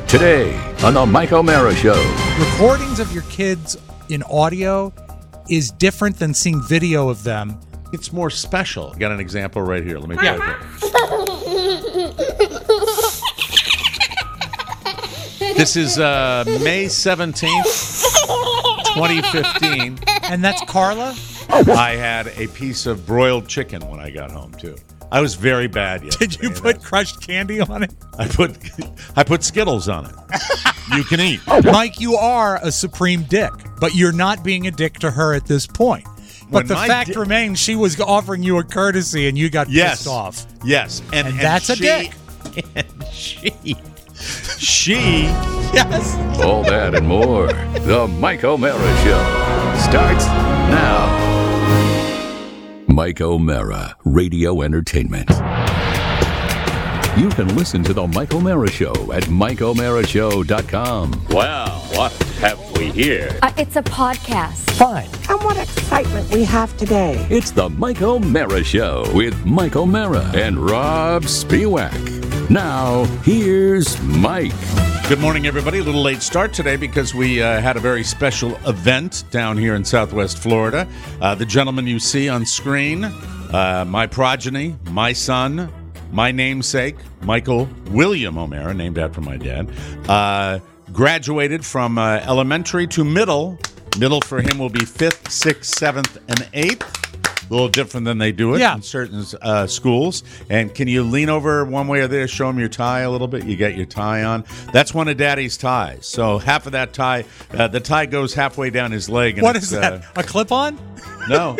Today on the Mike O'Mara Show. Recordings of your kids in audio is different than seeing video of them. It's more special. I got an example right here. Let me play it. This is May 17th, 2015. And that's Carla? I had a piece of broiled chicken when I got home, too. I was very bad yesterday. Did you put crushed candy on it? I put Skittles on it. You can eat. Mike, you are a supreme dick, but you're not being a dick to her at this point. But the fact remains she was offering you a courtesy and you got pissed off. Yes. And that's a dick. And she... Yes. All that and more. The Mike O'Mara Show starts now. Mike O'Mara, Radio Entertainment. You can listen to The Mike O'Mara Show at MikeO'MaraShow.com. Well, what have we here? It's a podcast. Fine. And what excitement we have today. It's The Mike O'Mara Show with Mike O'Mara and Rob Spiewak. Now, here's Mike. Good morning, everybody. A little late start today because we had a very special event down here in Southwest Florida. The gentleman you see on screen, my progeny, my son, my namesake, Michael William O'Mara, named after my dad, graduated from elementary to middle. Middle for him will be 5th, 6th, 7th, and 8th. A little different than they do it in certain schools. And can you lean over one way or the other, show them your tie a little bit? You got your tie on. That's one of Daddy's ties. So half of that tie, the tie goes halfway down his leg. And what is that? A clip-on? No.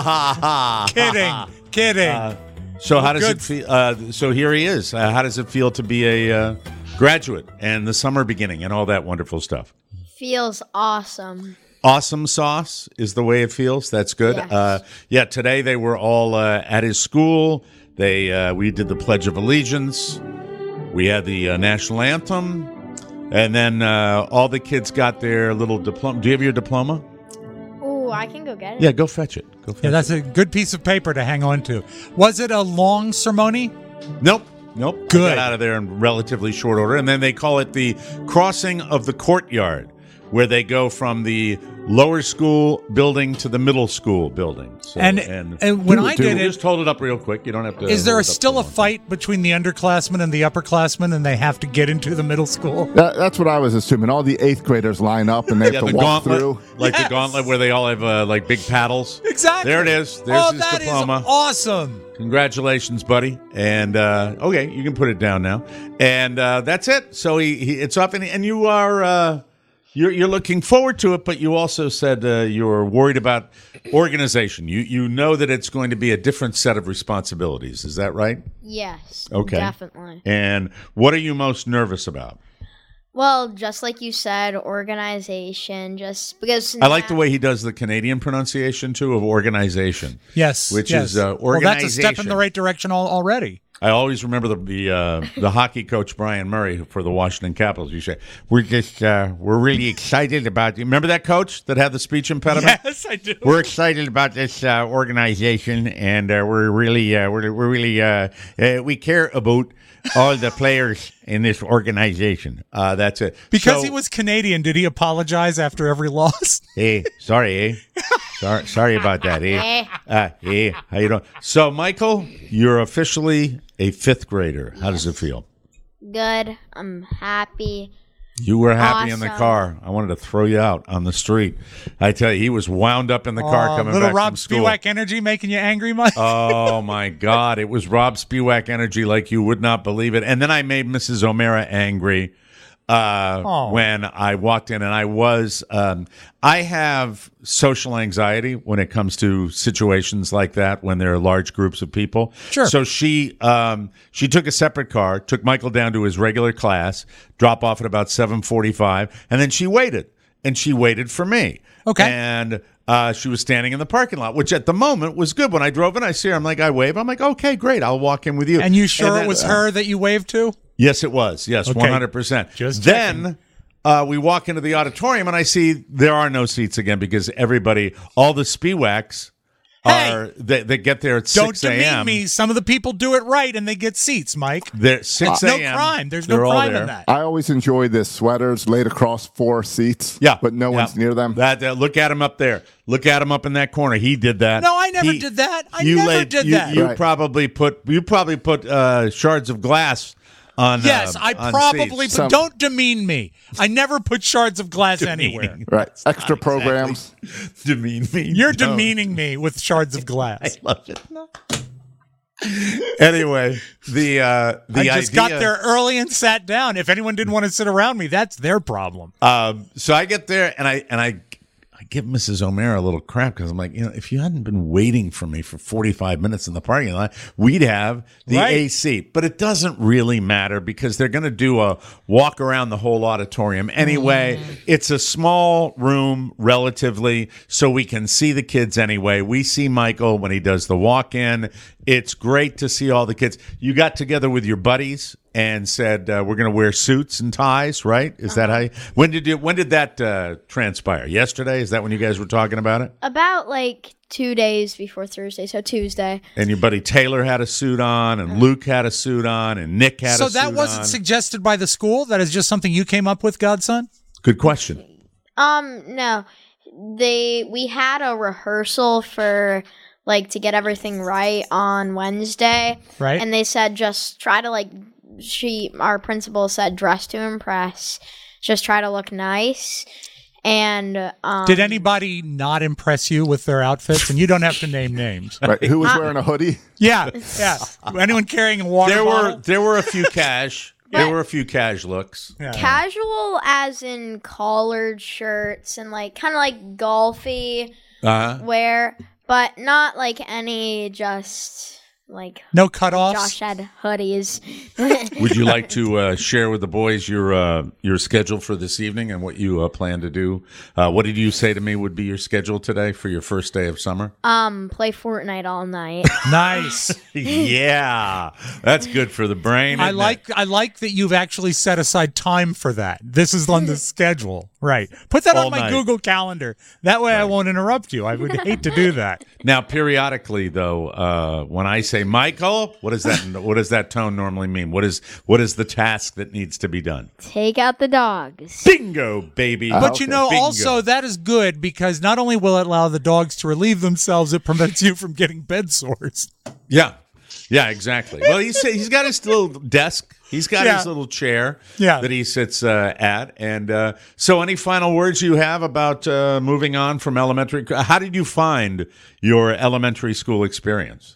Kidding. So how does it feel? So here he is. How does it feel to be a graduate and the summer beginning and all that wonderful stuff? Feels awesome. Awesome sauce is the way it feels. That's good. Yes. Today they were all at his school. We did the Pledge of Allegiance. We had the national anthem. And then all the kids got their little diploma. Do you have your diploma? Ooh, I can go get it. Yeah, go fetch it. That's a good piece of paper to hang on to. Was it a long ceremony? Nope. Good. I got out of there in relatively short order. And then they call it the crossing of the courtyard, where they go from the lower school building to the middle school building. So, and when I did it, just hold it up real quick. You don't have to. Is there still a fight between the underclassmen and the upperclassmen, and they have to get into the middle school? That's what I was assuming. All the 8th graders line up and they have to walk through. Like the gauntlet where they all have like big paddles. Exactly. There it is. There's his that diploma. Is awesome. Congratulations, buddy. And okay, you can put it down now. And that's it. So it's off, and you are. You're looking forward to it, but you also said you're worried about organization. You know that it's going to be a different set of responsibilities. Is that right? Yes. Okay. Definitely. And what are you most nervous about? Well, just like you said, organization, just because... I like the way he does the Canadian pronunciation, too, of organization. Yes. Which is organization. Well, that's a step in the right direction already. I always remember the hockey coach Brian Murray for the Washington Capitals. You say we're really excited about. Remember that coach that had the speech impediment? Yes, I do. We're excited about this organization, and we care about all the players in this organization. That's it. Because he was Canadian, did he apologize after every loss? Hey, sorry, sorry about that, hey, how you doing? So, Michael, you're officially a 5th grader. How does it feel? Good. I'm happy. You were happy in the Awesome. car. I wanted to throw you out on the street. I tell you, he was wound up in the car coming little back Rob from school. Spiewak energy making you angry, Mike? Oh, my God. It was Rob Spiewak energy like you would not believe it. And then I made Mrs. O'Mara angry when I walked in, and I was I have social anxiety when it comes to situations like that when there are large groups of people. Sure. So she took a separate car, took Michael down to his regular class, drop off at about 7:45, and then she waited for me. Okay. And she was standing in the parking lot, which at the moment was good. When I drove in, I see her. I'm like, I wave. I'm like, okay, great. I'll walk in with you. And you sure then, it was her that you waved to? Yes, it was. Yes, Okay. 100%. Just then we walk into the auditorium, and I see there are no seats again because all the Spiewaks they get there at 6 a.m. Don't demean me. Some of the people do it right, and they get seats, Mike. They're 6 a.m. No crime. There's no crime in that. I always enjoy the sweaters laid across 4 seats. Yeah, but no one's near them. Look at him up there. Look at him up in that corner. He did that. No, I never did that. I never did that. You probably put shards of glass on. Yes, I probably. But don't demean me. I never put shards of glass anywhere. Right, extra programs. Demean me. You're demeaning me with shards of glass. I love it. Anyway, I just got there early and sat down. If anyone didn't want to sit around me, that's their problem. So I get there and I give Mrs. O'Mara a little crap because I'm like, if you hadn't been waiting for me for 45 minutes in the parking lot, we'd have the AC. But it doesn't really matter because they're going to do a walk around the whole auditorium anyway. It's a small room relatively, so we can see the kids anyway. We see Michael when he does the walk-in. It's great to see all the kids. You got together with your buddies and said we're going to wear suits and ties, right? Is that how? When did that transpire? Yesterday? Is that when you guys were talking about it? About 2 days before Thursday, so Tuesday. And your buddy Taylor had a suit on, and Luke had a suit on, and Nick had a suit on. So that wasn't suggested by the school? That is just something you came up with, Godson? Good question. No. We had a rehearsal for to get everything right on Wednesday. Right. And they said just try to our principal said dress to impress. Just try to look nice. And did anybody not impress you with their outfits? And you don't have to name names. Right. Who was wearing a hoodie? Yeah. Anyone carrying a water bottle? There were a few cash. There were a few cash looks. Yeah. Casual as in collared shirts and kind of golfy wear, but not any just no cutoffs. Josh had hoodies. Would you like to share with the boys your schedule for this evening and what you plan to do? What did you say to me would be your schedule today for your first day of summer? Play Fortnite all night. Nice. Yeah, that's good for the brain. I like that you've actually set aside time for that. This is on the schedule, right? Put that on my Google Calendar. That way, I won't interrupt you. I would hate to do that. Now, periodically, though, when I say Michael, what does that tone normally mean? What is the task that needs to be done? Take out the dogs. Bingo, baby. But also that is good because not only will it allow the dogs to relieve themselves, it prevents you from getting bed sores. Yeah, exactly. Well, he's got his little desk. He's got his little chair that he sits at. And so any final words you have about moving on from elementary? How did you find your elementary school experience?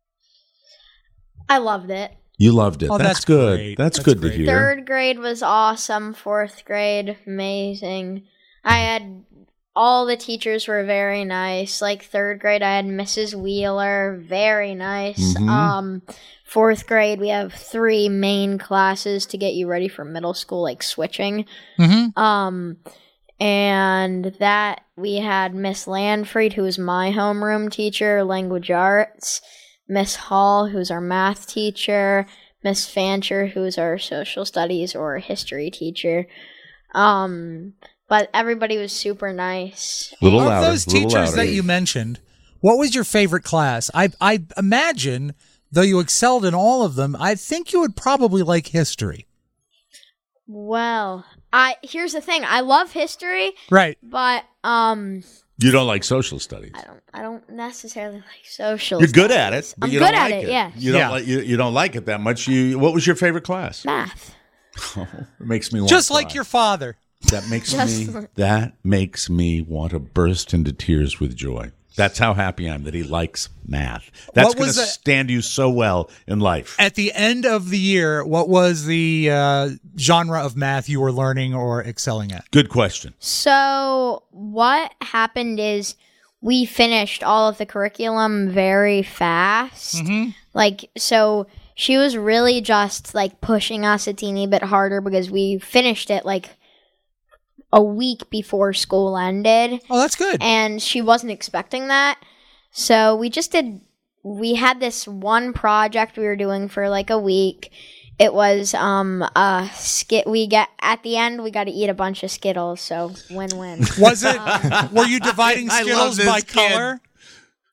I loved it. You loved it. Oh, that's good. Great. That's good great. to hear. 3rd grade was awesome. 4th grade, amazing. All the teachers were very nice. 3rd grade, I had Mrs. Wheeler, very nice. Mm-hmm. 4th grade, we have 3 main classes to get you ready for middle school, switching. Mm-hmm. And that we had Miss Landfried, who was my homeroom teacher, language arts. Miss Hall, who's our math teacher, Miss Fancher, who's our social studies or history teacher. But everybody was super nice. Little of louder, those teachers that you mentioned, what was your favorite class? I imagine, though you excelled in all of them, I think you would probably like history. Well, here's the thing. I love history. Right. But you don't like social studies. I don't necessarily like social. You're good at it, but I'm you good don't at like it. it. Yeah. You don't like it that much. What was your favorite class? Math. It makes me want just to like cry. your father. That makes me want to burst into tears with joy. That's how happy I am that he likes math. That's going to stand you so well in life. At the end of the year, what was the genre of math you were learning or excelling at? Good question. So what happened is we finished all of the curriculum very fast. Mm-hmm. So she was really just pushing us a teeny bit harder because we finished it a week before school ended. Oh, that's good. And she wasn't expecting that. So we had this one project we were doing for a week. It was a skit. At the end, we got to eat a bunch of Skittles, so win-win. Was it? Were you dividing Skittles by color?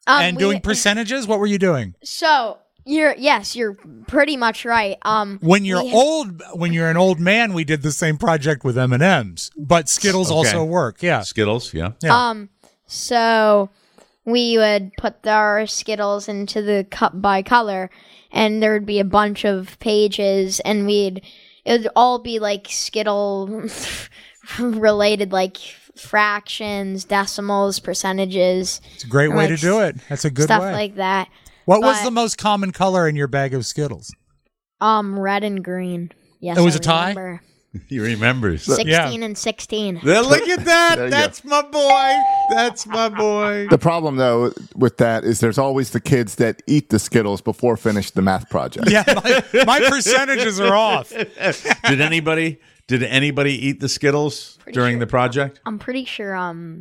And doing percentages? What were you doing? So you're pretty much right. When you're an old man, we did the same project with M&Ms, but Skittles also work. Yeah, Skittles. Yeah. So we would put our Skittles into the cup by color, and there would be a bunch of pages, and it would all be like Skittle related, like fractions, decimals, percentages. It's a great way to do it. That's a good stuff way. like that. What was the most common color in your bag of Skittles? Red and green. Yes, it was a tie. He remembers. 16 and 16. Look at that. That's my boy. That's my boy. The problem, though, with that is there's always the kids that eat the Skittles before finish the math project. Yeah, my percentages are off. Did anybody eat the Skittles during the project? I'm pretty sure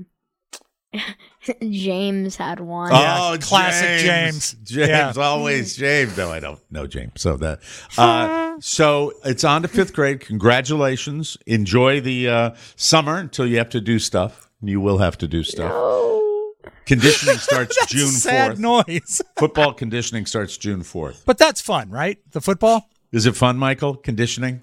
James had one. Oh, classic James. Always James. No, I don't know James. So so it's on to 5th grade. Congratulations. Enjoy the summer until you have to do stuff. You will have to do stuff. No. Conditioning starts June 4th. Sad noise. Football conditioning starts June 4th. But that's fun, right? The football? Is it fun, Michael? Conditioning?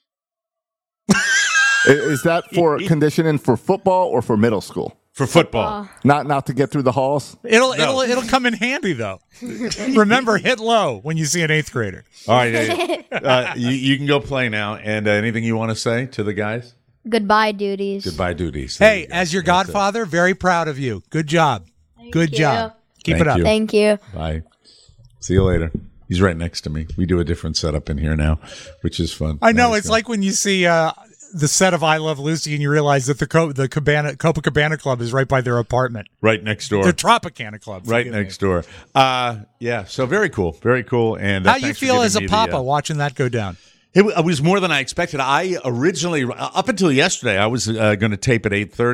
Is that for conditioning for football or for middle school? For football. Not to get through the halls? It'll come in handy, though. Remember, hit low when you see an 8th grader. All right. You can go play now. And anything you want to say to the guys? Goodbye, duties. Goodbye, duties. Hey, as your godfather, very proud of you. Good job. Good job. Keep it up. Thank you. Bye. See you later. He's right next to me. We do a different setup in here now, which is fun. I know. It's like when you see the set of I Love Lucy and you realize that the Copacabana Club is right by their apartment. Right next door. The Tropicana Club. Right next door. Yeah, so very cool. Very cool. And how you feel as a papa watching that go down? It was more than I expected. I originally, up until yesterday, I was going to tape at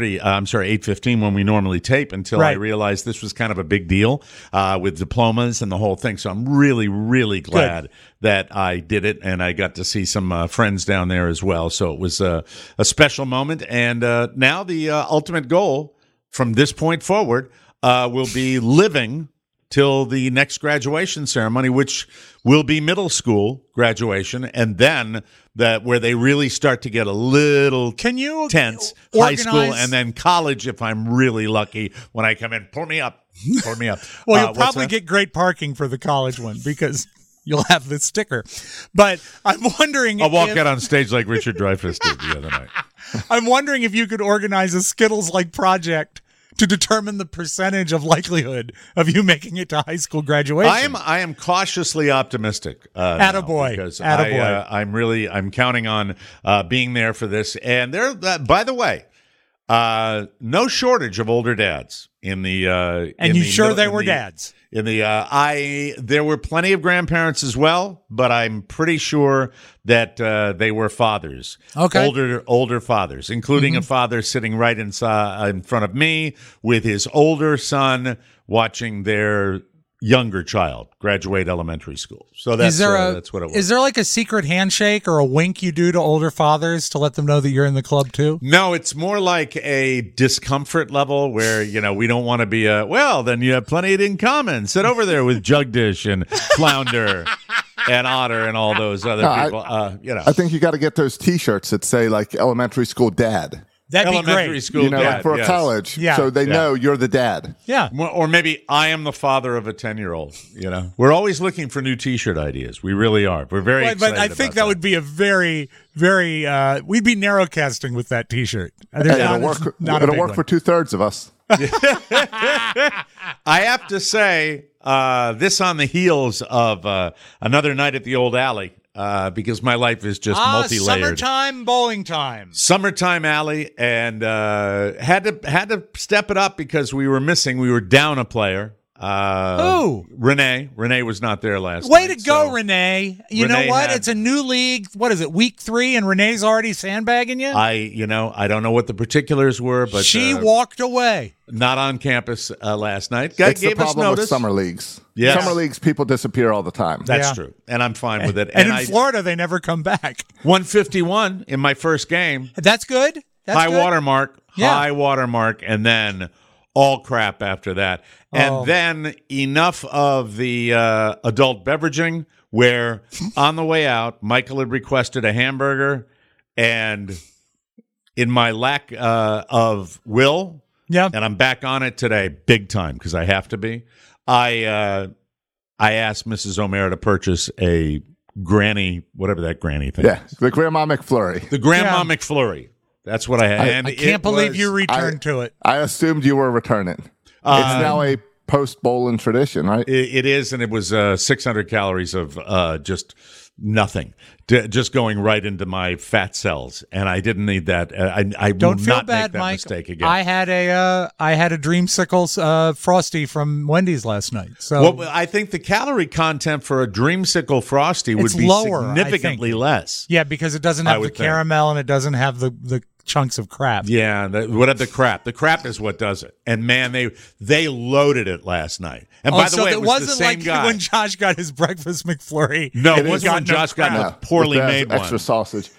8:15 when we normally tape until I realized this was kind of a big deal with diplomas and the whole thing. So I'm really, really glad that I did it, and I got to see some friends down there as well. So it was a special moment. And now the ultimate goal from this point forward will be living till the next graduation ceremony, which will be middle school graduation, and then where they really start to get a little tense, high school, and then college if I'm really lucky when I come in. Pour me up. Well, you'll probably get great parking for the college one because you'll have the sticker. But I'm wondering I'll walk out on stage like Richard Dreyfuss did the other night. I'm wondering if you could organize a Skittles-like project to determine the percentage of likelihood of you making it to high school graduation. I am cautiously optimistic. Attaboy. Because Attaboy. I'm counting on being there for this. And there, by the way, no shortage of older dads in the. And you sure they were dads? In the there were plenty of grandparents as well, but I'm pretty sure that they were fathers. Okay. Older fathers, including a father sitting right in front of me with his older son watching their younger child graduate elementary school. So that's what it was. Is there like a secret handshake or a wink you do to older fathers to let them know that you're in the club too? No, it's more like a discomfort level where, we don't want to be then you have plenty in common. Sit over there with Jugdish and Flounder and Otter and all those other people. I think you got to get those T-shirts that say like elementary school dad. That'd elementary be great. School dad, like for a college, so they know you're the dad. Yeah. Or maybe I am the father of a 10-year-old, We're always looking for new T-shirt ideas. We really are. We're very excited But I think that would be a very, very, we'd be narrowcasting with that T-shirt. It'll work for 2/3 of us. I have to say, this on the heels of another night at the old alley. Because my life is just multi-layered. Summertime bowling time. Summertime alley, and had to step it up because we were down a player. Who? Renee. Renee was not there last night. Way to go, Renee. You know what? It's a new league. What is it, week 3, and Renee's already sandbagging you? I don't know what the particulars were, but she walked away. Not on campus last night. It's gave the us problem notice. with summer leagues. Yes. Summer leagues, people disappear all the time. That's true, and I'm fine with it. And in Florida, they never come back. 151 in my first game. That's good. That's high good. watermark, and then all crap after that. And then enough of the adult beveraging where on the way out, Michael had requested a hamburger, and in my lack of will, and I'm back on it today big time because I have to be, I asked Mrs. O'Mara to purchase a granny, whatever that granny thing is. The Grandma McFlurry. The Grandma McFlurry. That's what I had. And I can't believe you returned to it. I assumed you were returning. It's now a post-Bolin tradition, right? It is, and it was 600 calories of just nothing, just going right into my fat cells, and I didn't need that. I Don't will feel not bad, make that Mike. mistake again. I had a Dreamsicles Frosty from Wendy's last night. So well, I think the calorie content for a Dreamsicle Frosty would be lower, significantly less. Yeah, because it doesn't have the caramel and it doesn't have the chunks of crap. Yeah, whatever the crap. The crap is what does it. And man, they loaded it last night. And by the way, it was the same like guy. when Josh got his breakfast McFlurry. No, it wasn't when Josh got the poorly made one. Extra sausage.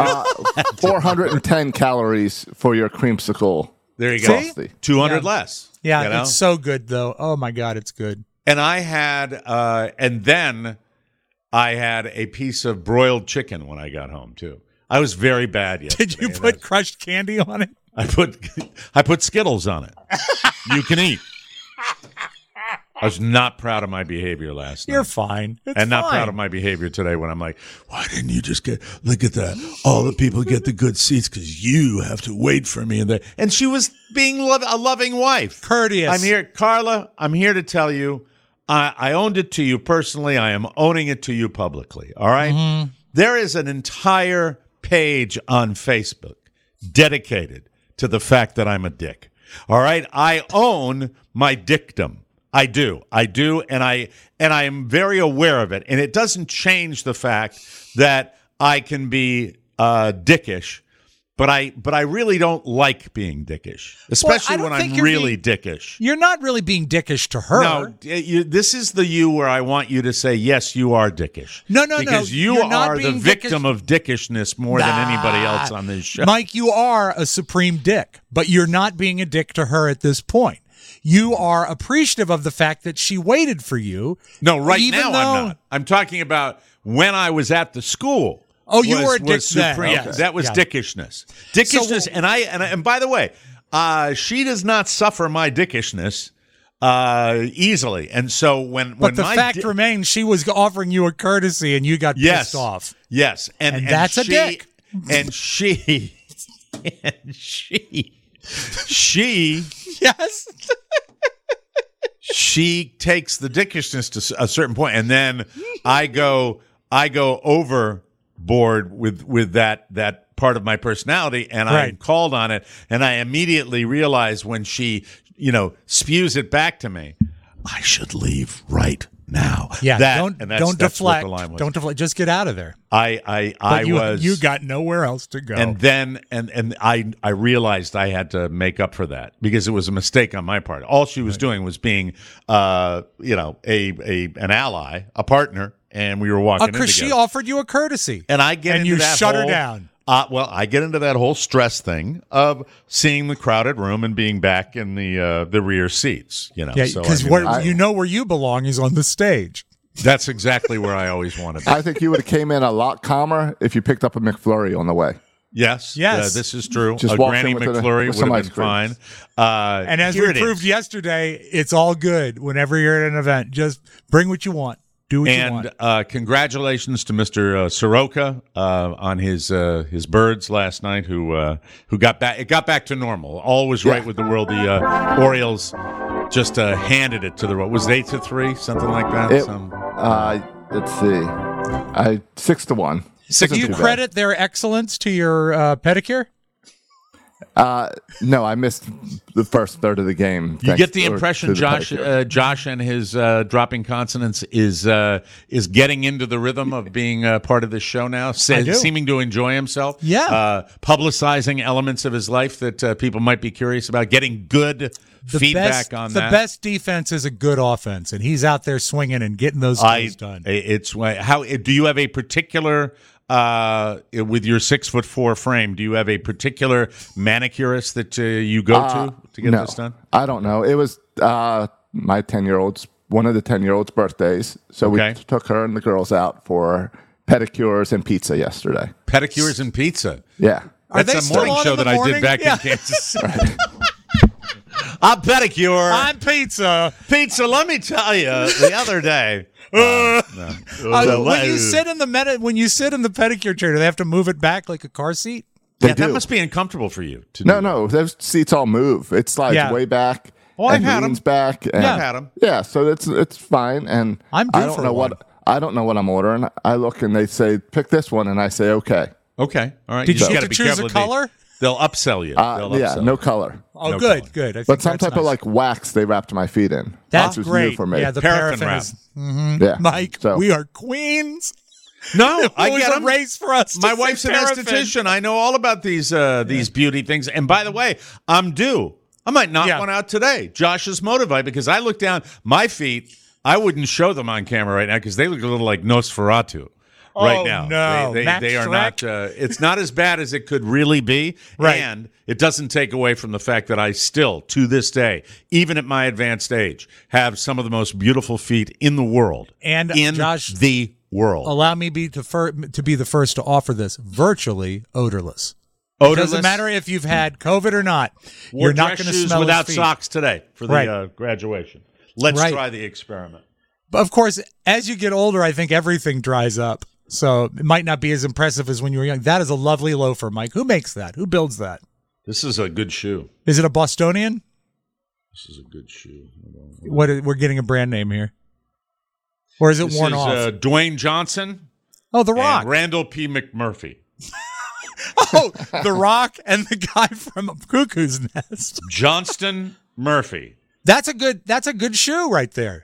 410 calories for your creamsicle. There you go. Frosty. 200 less. Yeah, it's so good though. Oh my God, it's good. And I had, and then I had a piece of broiled chicken when I got home too. I was very bad yesterday. Did you put crushed candy on it? I put Skittles on it. You can eat. I was not proud of my behavior last night. You're fine. It's and not fine. proud of my behavior today when I'm like, why didn't you just look at that? All the people get the good seats because you have to wait for me. And she was being a loving wife. Courteous. I'm here, Carla, I'm here to tell you, I owned it to you personally. I am owning it to you publicly. All right? Mm-hmm. There is an entire page on Facebook dedicated to the fact that I'm a dick. All right? I own my dickdom. I do, and I am very aware of it, and it doesn't change the fact that I can be dickish, but I really don't like being dickish, especially when I'm really dickish. You're not really being dickish to her. No, this is the you where I want you to say yes, you are dickish. No, because you are the victim of dickishness more than anybody else on this show. Mike, you are a supreme dick, but you're not being a dick to her at this point. You are appreciative of the fact that she waited for you. No, now I'm not. I'm talking about when I was at the school. Oh, you were a dick then. Okay. That was dickishness. Dickishness, and by the way, she does not suffer my dickishness easily. And so when the fact remains, she was offering you a courtesy, and you got pissed off. Yes, and that's a dick. And she. Yes. She takes the dickishness to a certain point, and then I go overboard with that part of my personality, and I called on it, and I immediately realized when she, spews it back to me, I should leave right now. Yeah, don't deflect. Don't deflect. Just get out of there. You got nowhere else to go. And then and I realized I had to make up for that because it was a mistake on my part. All she was doing was being an ally, a partner, and we were walking in together. Because she offered you a courtesy. And I get into that you shut her down. I get into that whole stress thing of seeing the crowded room and being back in the rear seats. Yeah, because where you belong is on the stage. That's exactly where I always wanted to be. I think you would have came in a lot calmer if you picked up a McFlurry on the way. Yes. This is true. Just a Granny McFlurry would have been fine. And as we proved yesterday, it's all good whenever you're at an event. Just bring what you want. Do what you want. And congratulations to Mr. Soroka on his birds last night, who got back. It got back to normal. All was right with the world. The Orioles just handed it to the world. Was it 8-3, something like that? Let's see, 6-1. Do you credit their excellence to your pedicure? No, I missed the first third of the game. You get the impression Josh and his dropping consonants is getting into the rhythm of being part of this show now, seeming to enjoy himself. Yeah, publicizing elements of his life that people might be curious about, getting good feedback on that. The best defense is a good offense, and he's out there swinging and getting those goals done. How do you have a particular with your 6'4" frame, do you have a particular manicurist that you go to get this done? I don't know. It was my 10-year-old's, one of the 10-year-old's birthdays. So we took her and the girls out for pedicures and pizza yesterday. Pedicures and pizza? Yeah. That's a morning show that I did back in Kansas City. I'm pedicure. I'm pizza. Pizza, let me tell you, the other day. When you sit in the pedicure chair, do they have to move it back like a car seat? They do. That must be uncomfortable for you. No, those seats all move. It slides way back. Oh, I've had them. Back. And, I've had them. Yeah, so it's fine. And I don't know what I'm ordering. I look and they say pick this one, and I say okay. Okay, all right. Did you get to choose a color? They'll upsell you. No color. Oh, No good, color. good. But some type of like wax they wrapped my feet in. That's which was great. new for me. Yeah, the paraffin paraffin wrap. is. Mike, we are queens. No, I get a race for us. My wife's an esthetician. I know all about these beauty things. And by the way, I'm due. I might knock one out today. Josh's Motivite, because I look down my feet. I wouldn't show them on camera right now because they look a little like Nosferatu. Right now, no, they are not. It's not as bad as it could really be, and it doesn't take away from the fact that I still, to this day, even at my advanced age, have some of the most beautiful feet in the world. And Josh, the world. Allow me to be the first to offer this: virtually odorless. Odorless. Doesn't matter if you've had COVID or not. You're not going to smell without his feet. socks today for the graduation. Let's try the experiment. But of course, as you get older, I think everything dries up. So it might not be as impressive as when you were young. That is a lovely loafer, Mike. Who makes that? Who builds that? This is a good shoe. Is it a Bostonian? This is a good shoe. We're getting a brand name here. Or is it worn off? Dwayne Johnson. Oh, The Rock. And Randall P. McMurphy. Oh, The Rock and the guy from Cuckoo's Nest. Johnston Murphy. That's a good shoe right there.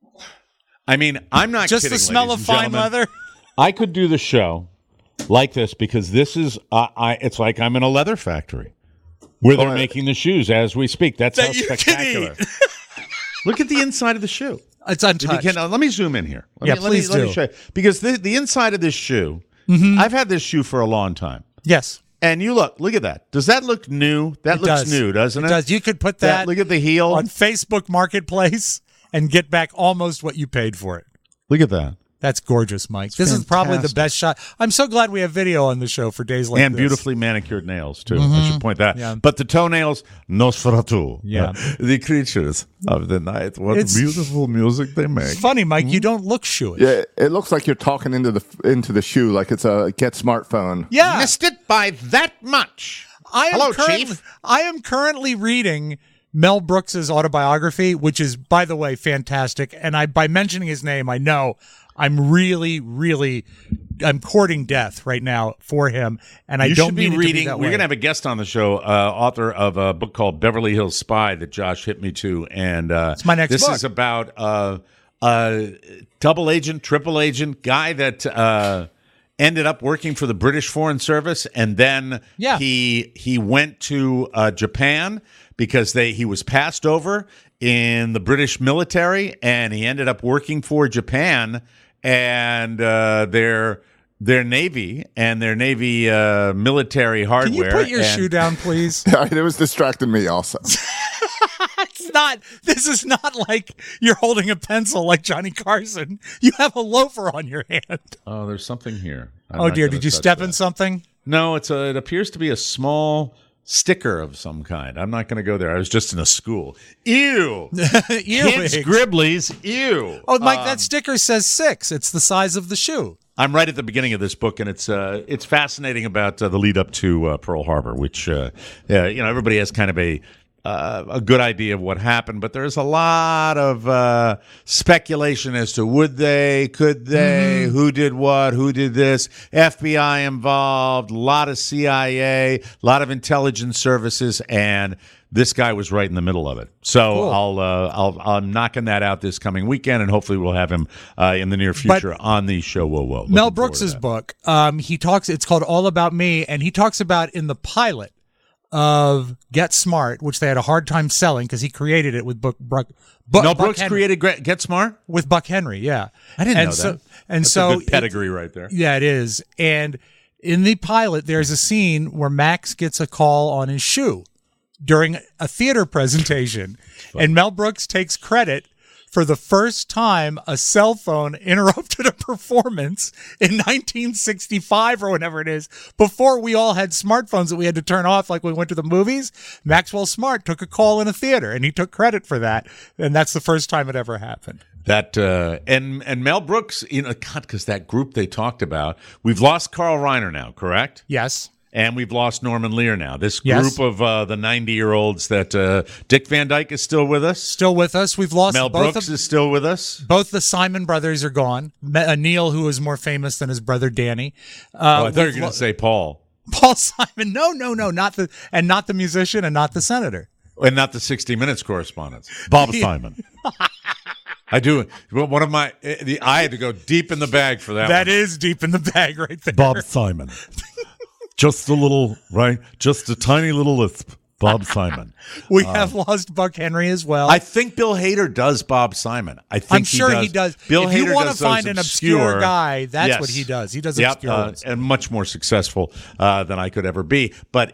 I mean, I'm not just kidding, the smell of fine leather. I could do the show like this because this is it's like I'm in a leather factory where they're making the shoes as we speak. That's how spectacular. Look at the inside of the shoe. It's untouched. Let me zoom in here. Let me show you. Because the inside of this shoe, I've had this shoe for a long time. Yes. And you look at that. Does that look new? That looks new, doesn't it? It does. You could put that look at the heel on Facebook Marketplace and get back almost what you paid for it. Look at that. That's gorgeous, Mike. This is probably the best shot. I'm so glad we have video on the show for days like this. And beautifully manicured nails, too. I should point that. Yeah. But the toenails, Nosferatu. Yeah. The creatures of the night. What beautiful music they make. It's funny, Mike. You don't look shoeish. Yeah, it looks like you're talking into the shoe like it's a Get smartphone. Yeah. Missed it by that much. Hello, Chief. I am currently reading Mel Brooks's autobiography, which is, by the way, fantastic. And by mentioning his name, I know I'm really, really, I'm courting death right now for him, and I don't mean it to be that way. We're going to have a guest on the show, author of a book called Beverly Hills Spy that Josh hit me to, and it's my next book. This is about a double agent, triple agent guy that ended up working for the British Foreign Service, and then he went to Japan because he was passed over in the British military, and he ended up working for Japan and their Navy and their Navy military hardware. Can you put your shoe down, please? It was distracting me also. This is not like you're holding a pencil like Johnny Carson. You have a loafer on your hand. Oh, there's something here. Oh dear, did you step in something? No, it appears to be a small sticker of some kind. I'm not going to go there. I was just in a school. Ew. Kids Gribblies. Ew. Oh, Mike, that sticker says 6. It's the size of the shoe. I'm right at the beginning of this book, and it's fascinating about the lead up to Pearl Harbor, which everybody has kind of a good idea of what happened, but there's a lot of speculation as to would they, could they, who did what, who did this, FBI involved, a lot of CIA, a lot of intelligence services, and this guy was right in the middle of it. So cool. I'm knocking that out this coming weekend, and hopefully we'll have him in the near future on the show. Whoa. Mel Brooks's book, he talks. It's called All About Me, and he talks about in the pilot of Get Smart, which they had a hard time selling because he created it with Mel Brooks created Get Smart with Buck Henry. Yeah, I didn't know that. And That's so a good pedigree right there. Yeah, it is. And in the pilot, there's a scene where Max gets a call on his shoe during a theater presentation, and Mel Brooks takes credit for the first time a cell phone interrupted a performance in 1965 or whenever it is, before we all had smartphones that we had to turn off like we went to the movies. Maxwell Smart took a call in a theater, and he took credit for that, and that's the first time it ever happened. That and Mel Brooks, God, because that group they talked about, we've lost Carl Reiner now, correct? Yes. And we've lost Norman Lear now. This group of the 90-year-olds that Dick Van Dyke is still with us. Still with us. We've lost Mel Brooks is still with us. Both the Simon brothers are gone. Neil, who is more famous than his brother Danny. I thought you were going to say Paul. Paul Simon. No, not the musician and not the senator. And not the 60 Minutes correspondent. Bob Simon. I do. One of my, I had to go deep in the bag for that. That is deep in the bag right there. Bob Simon. Just a tiny little lisp. Bob Simon. We have lost Buck Henry as well. I think Bill Hader does Bob Simon. I'm sure he does. Bill if Hader you want to does find an obscure guy, that's what he does. He does obscure ones. And much more successful than I could ever be. But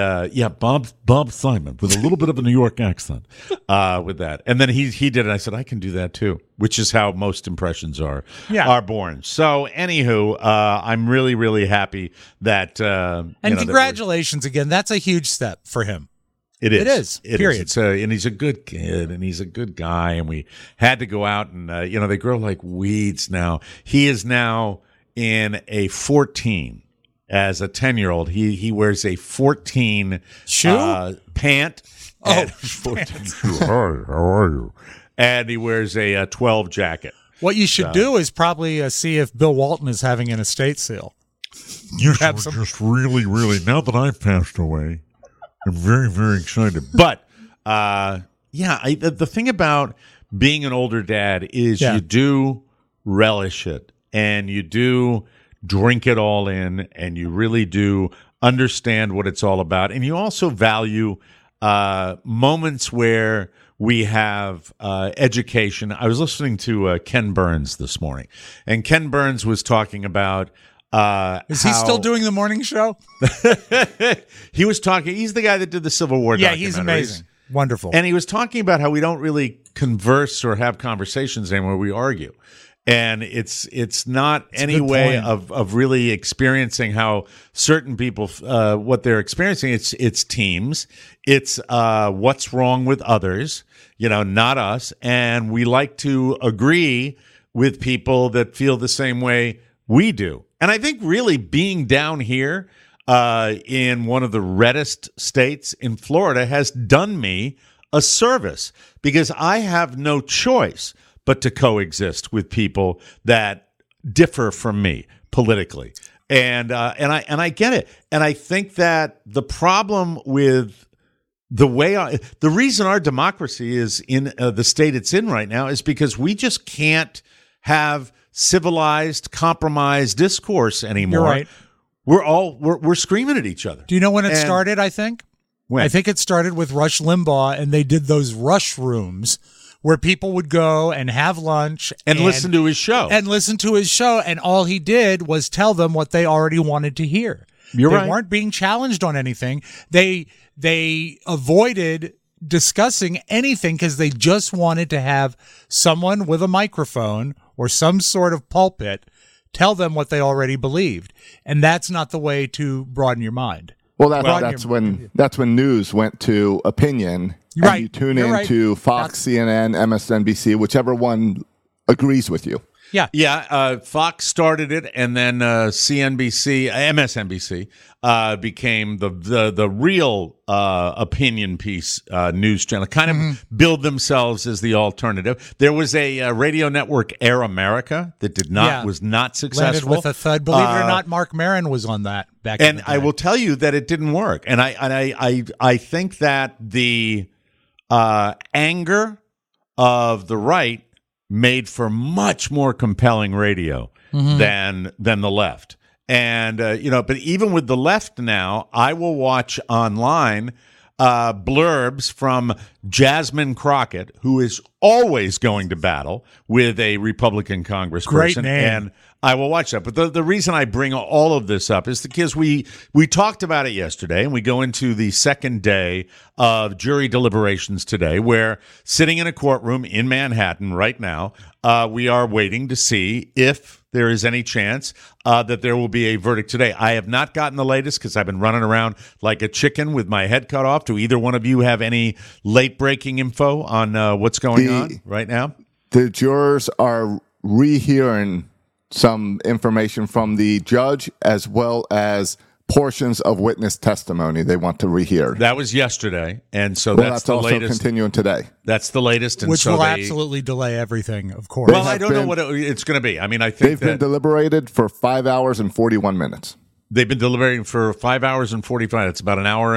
Bob Simon with a little bit of a New York accent with that. And then he did it. I said, I can do that too, which is how most impressions are born. So anywho, I'm really, really happy that and congratulations again. That's a huge step for him. It is. Period. And he's a good kid, and he's a good guy. And we had to go out, and they grow like weeds now. He is now in a 14 as a 10-year-old. He wears a 14 shoe pant. Oh, 14 shoe. Hi, how are you? And he wears a 12 jacket. What you should do is probably see if Bill Walton is having an estate sale. Yes, we're just really, really. Now that I've passed away, I'm very, very excited. But, the thing about being an older dad is you do relish it, and you do drink it all in, and you really do understand what it's all about. And you also value moments where we have education. I was listening to Ken Burns this morning, and Ken Burns was talking about is he still doing the morning show? He was talking. He's the guy that did the Civil War. Yeah, he's amazing, wonderful. And he was talking about how we don't really converse or have conversations anymore. We argue, and it's not any way of really experiencing how certain people what they're experiencing. It's teams. It's what's wrong with others. Not us. And we like to agree with people that feel the same way we do. And I think really being down here in one of the reddest states in Florida has done me a service, because I have no choice but to coexist with people that differ from me politically. And I get it. And I think that the problem with the reason our democracy is in the state it's in right now is because we just can't have civilized, compromised discourse anymore. You're right. We're screaming at each other. Do you know when it started? I think. When? I think it started with Rush Limbaugh, and they did those Rush rooms where people would go and have lunch and listen to his show. And all he did was tell them what they already wanted to hear. They weren't being challenged on anything. They avoided discussing anything because they just wanted to have someone with a microphone or some sort of pulpit tell them what they already believed. And that's not the way to broaden your mind. Well, that's when news went to opinion. And you tune into Fox, CNN, MSNBC, whichever one agrees with you. Yeah. Fox started it, and then CNBC, MSNBC became the real opinion piece news channel. Kind of build themselves as the alternative. There was a radio network, Air America, that was not successful. Landed with a thud. Believe it or not, Mark Maron was on that back. And I will tell you that it didn't work. And I think that the anger of the right made for much more compelling radio than the left. And, but even with the left now, I will watch online blurbs from Jasmine Crockett, who is always going to battle with a Republican congressperson. Great name. And I will watch that. But the reason I bring all of this up is because we talked about it yesterday, and we go into the second day of jury deliberations today, where sitting in a courtroom in Manhattan right now, we are waiting to see if there is any chance that there will be a verdict today. I have not gotten the latest because I've been running around like a chicken with my head cut off. Do either one of you have any late-breaking info on what's going on right now? The jurors are rehearing some information from the judge as well as portions of witness testimony they want to rehear. That was yesterday, and so that's the also latest. continuing today. That's the latest, and which so will absolutely delay everything, of course. Well, I don't know what it's going to be. I mean, I think they've been deliberated for 5 hours and 41 minutes. They've been deliberating for 5 hours and 45. It's about an hour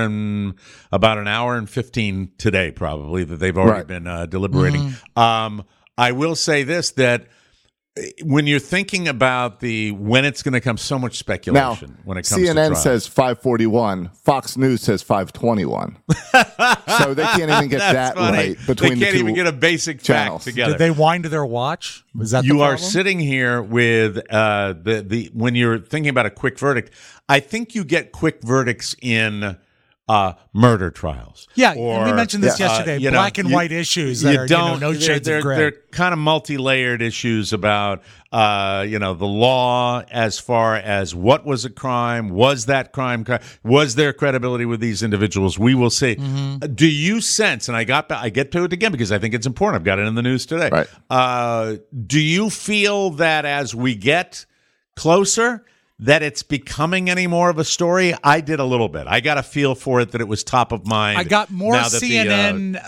and 15 today, probably, that they've already been deliberating. Mm-hmm. I will say this, that when you're thinking about when it's going to come, so much speculation when it comes to CNN trials. says 5:41, Fox News says 5:21. So they can't even get that funny. right between they can't the two even get a basic channels. fact together. Did they wind to their watch? Was that you the are problem? sitting here with the when you're thinking about a quick verdict, I think you get quick verdicts in murder trials. Yeah, or, and we mentioned this yesterday. Black and white issues that are no shades of gray. They're kind of multi-layered issues about the law as far as what was a crime, was that crime, was there credibility with these individuals? We will see. Mm-hmm. Do you sense? And I get to it again because I think it's important. I've got it in the news today. Right. Do you feel that as we get closer, that it's becoming any more of a story? I did a little bit. I got a feel for it that it was top of mind. I got more CNN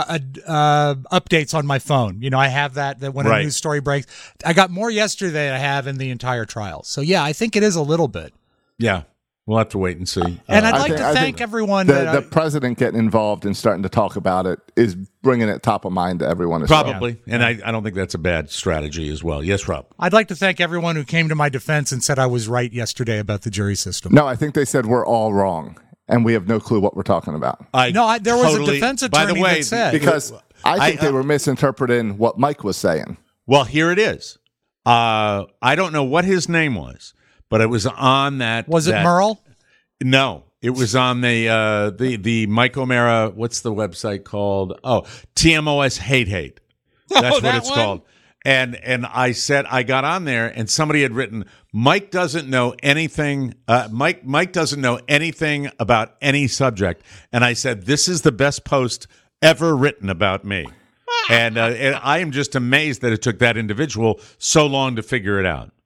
updates on my phone. I have that when a news story breaks. I got more yesterday than I have in the entire trial. So, yeah, I think it is a little bit. Yeah. We'll have to wait and see. And I'd like to thank everyone. The president getting involved and starting to talk about it is bringing it top of mind to everyone as Probably. well. And I don't think that's a bad strategy as well. Yes, Rob. I'd like to thank everyone who came to my defense and said I was right yesterday about the jury system. No, I think they said we're all wrong, and we have no clue what we're talking about. There was a defense attorney by the way, that said. Because I think they were misinterpreting what Mike was saying. Well, here it is. I don't know what his name was, but it was on that. Was it Merle? No, it was on the Mike O'Mara. What's the website called? Oh, TMOS Hate. That's what it's called. And I said, I got on there, and somebody had written, Mike doesn't know anything. Mike doesn't know anything about any subject. And I said, this is the best post ever written about me. And I am just amazed that it took that individual so long to figure it out.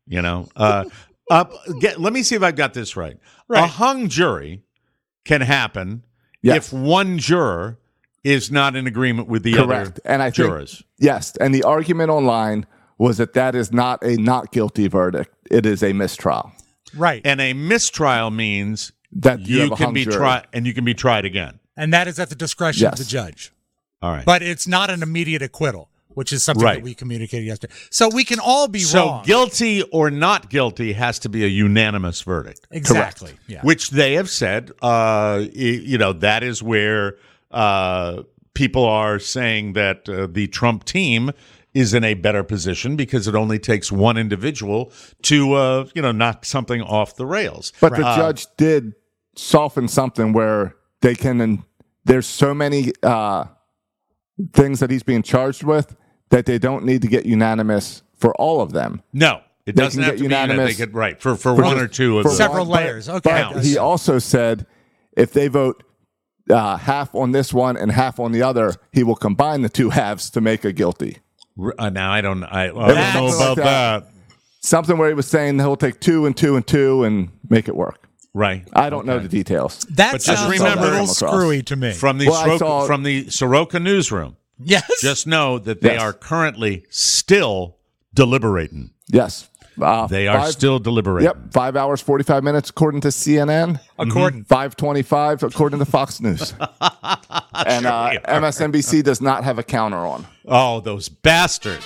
Let me see if I've got this right. A hung jury can happen if one juror is not in agreement with the other jurors. Yes, and the argument online was that is not a not guilty verdict. It is a mistrial. Right. And a mistrial means that you can be tried, and you can be tried again. And that is at the discretion of the judge. All right. But it's not an immediate acquittal, which is something that we communicated yesterday. So we can all be wrong. So guilty or not guilty has to be a unanimous verdict. Exactly. Yeah. Which they have said, that is where people are saying that the Trump team is in a better position because it only takes one individual to, knock something off the rails. But the judge did soften something where they can, there's so many things that he's being charged with that they don't need to get unanimous for all of them. No, it doesn't have to be unanimous. They could, for one or two of them. Several layers. Okay. But he also said if they vote half on this one and half on the other, he will combine the two halves to make a guilty. Now I don't know about that. Something where he was saying he'll take 2 and 2 and 2 and make it work. Right. I don't know the details. That sounds a little screwy to me. From the Soroka newsroom. Yes. Just know that they are currently still deliberating. Yes. They are still deliberating. Yep. 5 hours, 45 minutes, according to CNN. According 5:25, according to Fox News. And MSNBC does not have a counter on. Oh, those bastards.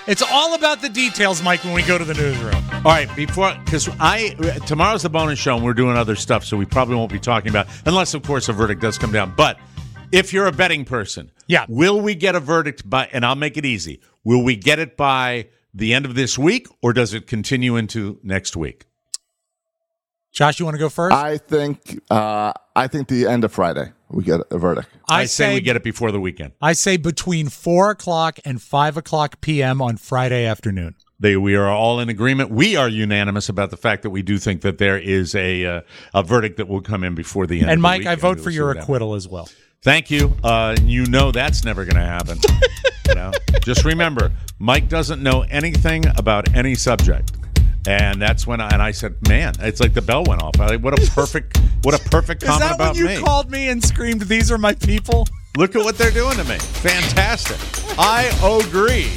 It's all about the details, Mike, when we go to the newsroom. All right, because tomorrow's the bonus show and we're doing other stuff, so we probably won't be talking about, unless, of course, a verdict does come down. But if you're a betting person, will we get a verdict by, and I'll make it easy, will we get it by the end of this week, or does it continue into next week? Josh, you want to go first? I think the end of Friday we get a verdict. I say we get it before the weekend. I say between 4 o'clock and 5 o'clock p.m. on Friday afternoon. We are all in agreement. We are unanimous about the fact that we do think that there is a verdict that will come in before the end. And of Mike, the week, I vote and for your acquittal as well. Thank you. You know that's never going to happen. Just remember, Mike doesn't know anything about any subject. And that's when I said, man, it's like the bell went off. What a perfect comment about me. Is that when you called me and screamed, "These are my people"? Look at what they're doing to me. Fantastic. I agree.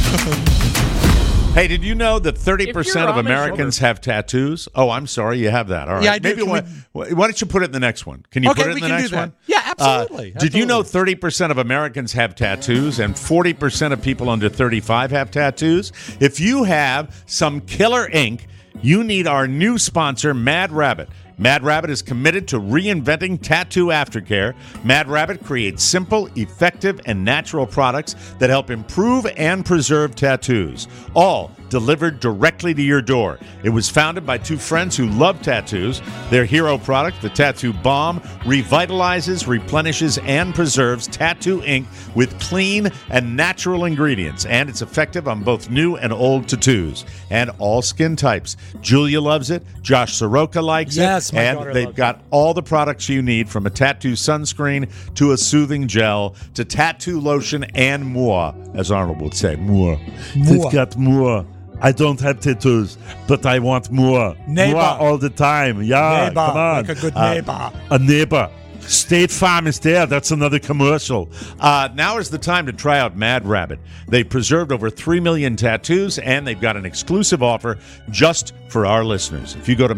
Hey, did you know that 30% of Americans have tattoos? Oh, I'm sorry, you have that. All right. Yeah, I do. Maybe why don't you put it in the next one? Can you put it in the next one? Yeah, absolutely. Did you know 30% of Americans have tattoos and 40% of people under 35 have tattoos? If you have some killer ink, you need our new sponsor, Mad Rabbit. Mad Rabbit is committed to reinventing tattoo aftercare. Mad Rabbit creates simple, effective, and natural products that help improve and preserve tattoos, all delivered directly to your door. It was founded by two friends who love tattoos. Their hero product, the Tattoo Bomb, revitalizes, replenishes, and preserves tattoo ink with clean and natural ingredients, and it's effective on both new and old tattoos and all skin types. Julia loves it. Josh Soroka likes it. Yes, my and daughter they've loves got all the products you need, from a tattoo sunscreen to a soothing gel to tattoo lotion and more, as Arnold would say, more. They've got more. I don't have tattoos, but I want more. Neighbor. More all the time. Yeah, Neighbor, come on. like a good neighbor. A neighbor. State Farm is there. That's another commercial. Now is the time to try out Mad Rabbit. They've preserved over 3 million tattoos, and they've got an exclusive offer just for our listeners. If you go to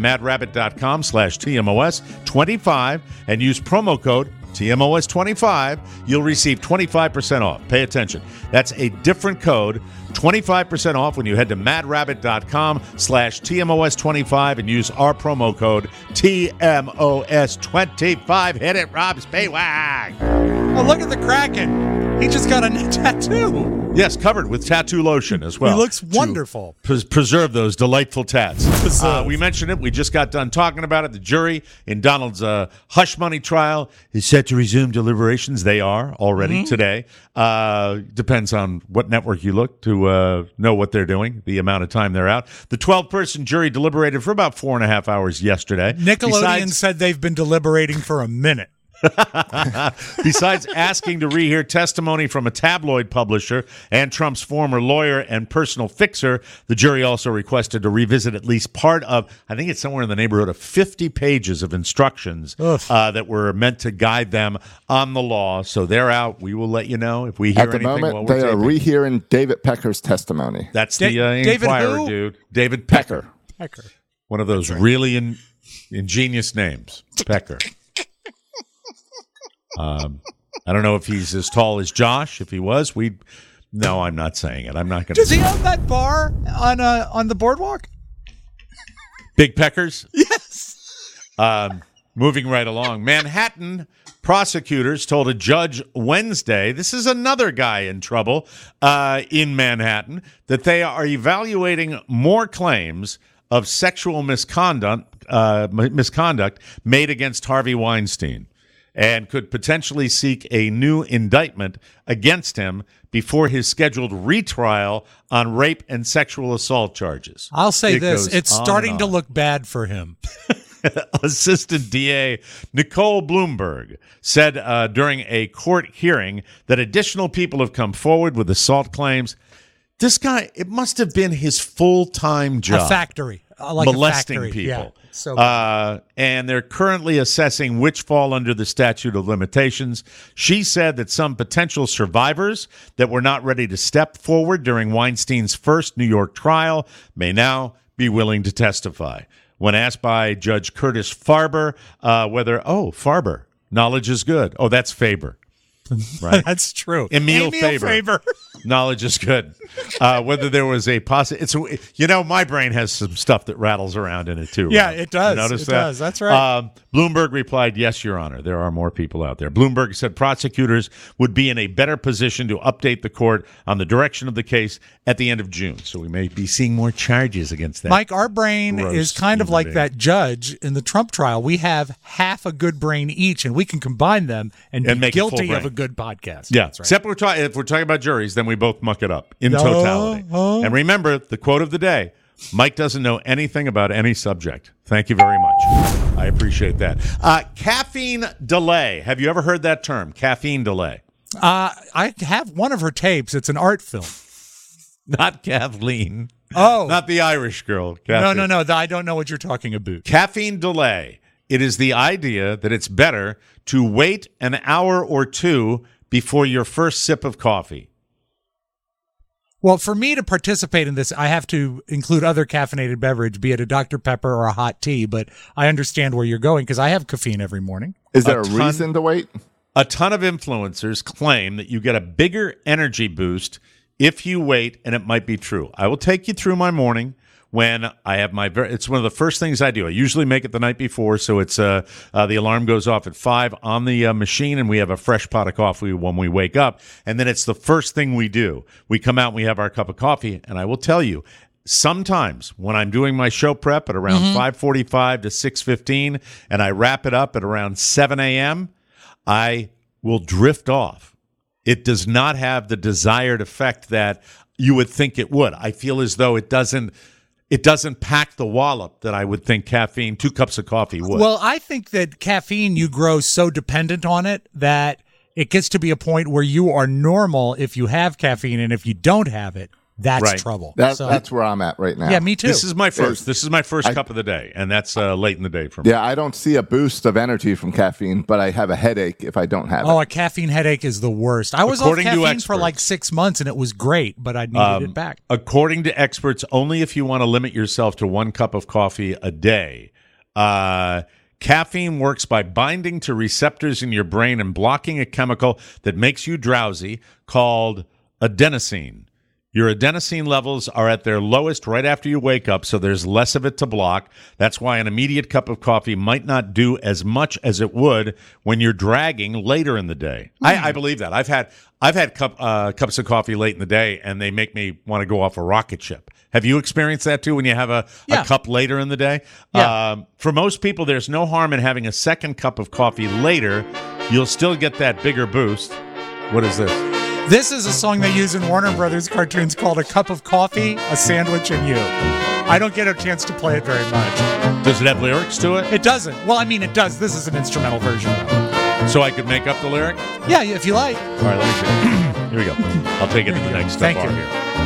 madrabbit.com/TMOS25 and use promo code TMOS25, you'll receive 25% off. Pay attention. That's a different code. 25% off when you head to madrabbit.com/TMOS25 and use our promo code TMOS25. Hit it, Rob Spaywag. Oh, look at the Kraken. He just got a new tattoo. Yes, covered with tattoo lotion as well. He looks wonderful. Preserve those delightful tats. We mentioned it. We just got done talking about it. The jury in Donald's hush money trial is set to resume deliberations. They are already today. Depends on what network you look to know what they're doing, the amount of time they're out. The 12-person jury deliberated for about 4.5 hours yesterday. Nickelodeon said they've been deliberating for a minute. Besides asking to rehear testimony from a tabloid publisher and Trump's former lawyer and personal fixer, the jury also requested to revisit at least part of, I think it's somewhere in the neighborhood of 50 pages of instructions that were meant to guide them on the law. So they're out. We will let you know if we hear anything. At the moment, they are rehearing David Pecker's testimony. That's the Inquirer, dude. David Pecker. One of those really ingenious names, Pecker. I don't know if he's as tall as Josh. If he was, no, I'm not saying it. I'm not going to. Does he own that bar on the boardwalk? Big Peckers? Yes. Moving right along. Manhattan prosecutors told a judge Wednesday, this is another guy in trouble in Manhattan, that they are evaluating more claims of sexual misconduct made against Harvey Weinstein, and could potentially seek a new indictment against him before his scheduled retrial on rape and sexual assault charges. I'll say this, it's starting to look bad for him. Assistant DA Nicole Bloomberg said during a court hearing that additional people have come forward with assault claims. This guy, it must have been his full-time job. A factory. Molesting people. Yeah, so and they're currently assessing which fall under the statute of limitations. She said that some potential survivors that were not ready to step forward during Weinstein's first New York trial may now be willing to testify. When asked by Judge Curtis Farber Farber, knowledge is good. Oh, that's Faber. Right. That's true. Emil Faber. Knowledge is good. Whether there was a possibility. My brain has some stuff that rattles around in it, too. Yeah, Rob. it does. Notice it that? does. That's right. Bloomberg replied, yes, Your Honor. There are more people out there. Bloomberg said prosecutors would be in a better position to update the court on the direction of the case at the end of June. So we may be seeing more charges against that. Mike, our brain gross is kind of human like being. that judge in the Trump trial. We have half a good brain each, and we can combine them and be make a full guilty of brain. a good podcast. Yeah, That's right. except if we're talking about juries, then we both muck it up in No, totality. oh. And remember, the quote of the day, Mike doesn't know anything about any subject. Thank you very much. I appreciate that. Caffeine delay. Have you ever heard that term, caffeine delay? I have one of her tapes. It's an art film. Not Kathleen. Oh. Not the Irish girl. No. Kathleen. I don't know what you're talking about. Caffeine delay. It is the idea that it's better to wait an hour or two before your first sip of coffee. Well, for me to participate in this, I have to include other caffeinated beverage, be it a Dr. Pepper or a hot tea, but I understand where you're going because I have caffeine every morning. Is there a reason to wait? A ton of influencers claim that you get a bigger energy boost if you wait, and it might be true. I will take you through my morning when I have it's one of the first things I do. I usually make it the night before, so it's the alarm goes off at 5 on the machine, and we have a fresh pot of coffee when we wake up, and then it's the first thing we do. We come out and we have our cup of coffee, and I will tell you, sometimes when I'm doing my show prep at around 5:45 to 6:15, and I wrap it up at around 7 a.m., I will drift off. It does not have the desired effect that you would think it would. I feel as though it doesn't pack the wallop that I would think 2 cups of coffee would. Well, I think that caffeine, you grow so dependent on it that it gets to be a point where you are normal if you have caffeine, and if you don't have it, that's Right. trouble. That's where I'm at right now. Yeah, me too. This is my first cup of the day, and that's late in the day for me. Yeah, I don't see a boost of energy from caffeine, but I have a headache if I don't have Oh, it. a caffeine headache is the worst. I was According off to caffeine for experts. like 6 months, and it was great, but I needed it back. According to experts, only if you want to limit yourself to 1 cup of coffee a day. Caffeine works by binding to receptors in your brain and blocking a chemical that makes you drowsy called adenosine. Your adenosine levels are at their lowest right after you wake up, so there's less of it to block. That's why an immediate cup of coffee might not do as much as it would when you're dragging later in the day. I believe that. I've had cups of coffee late in the day, and they make me want to go off a rocket ship. Have you experienced that too when you have a cup later in the day? Yeah. For most people, there's no harm in having a second cup of coffee later. You'll still get that bigger boost. What is this? This is a song they use in Warner Brothers cartoons called A Cup of Coffee, a Sandwich, and You. I don't get a chance to play it very much. Does it have lyrics to it? It doesn't. Well, I mean, it does. This is an instrumental version, though. So I could make up the lyric? Yeah, if you like. All right, let me see. Here we go. I'll take it to the next step. Thank you.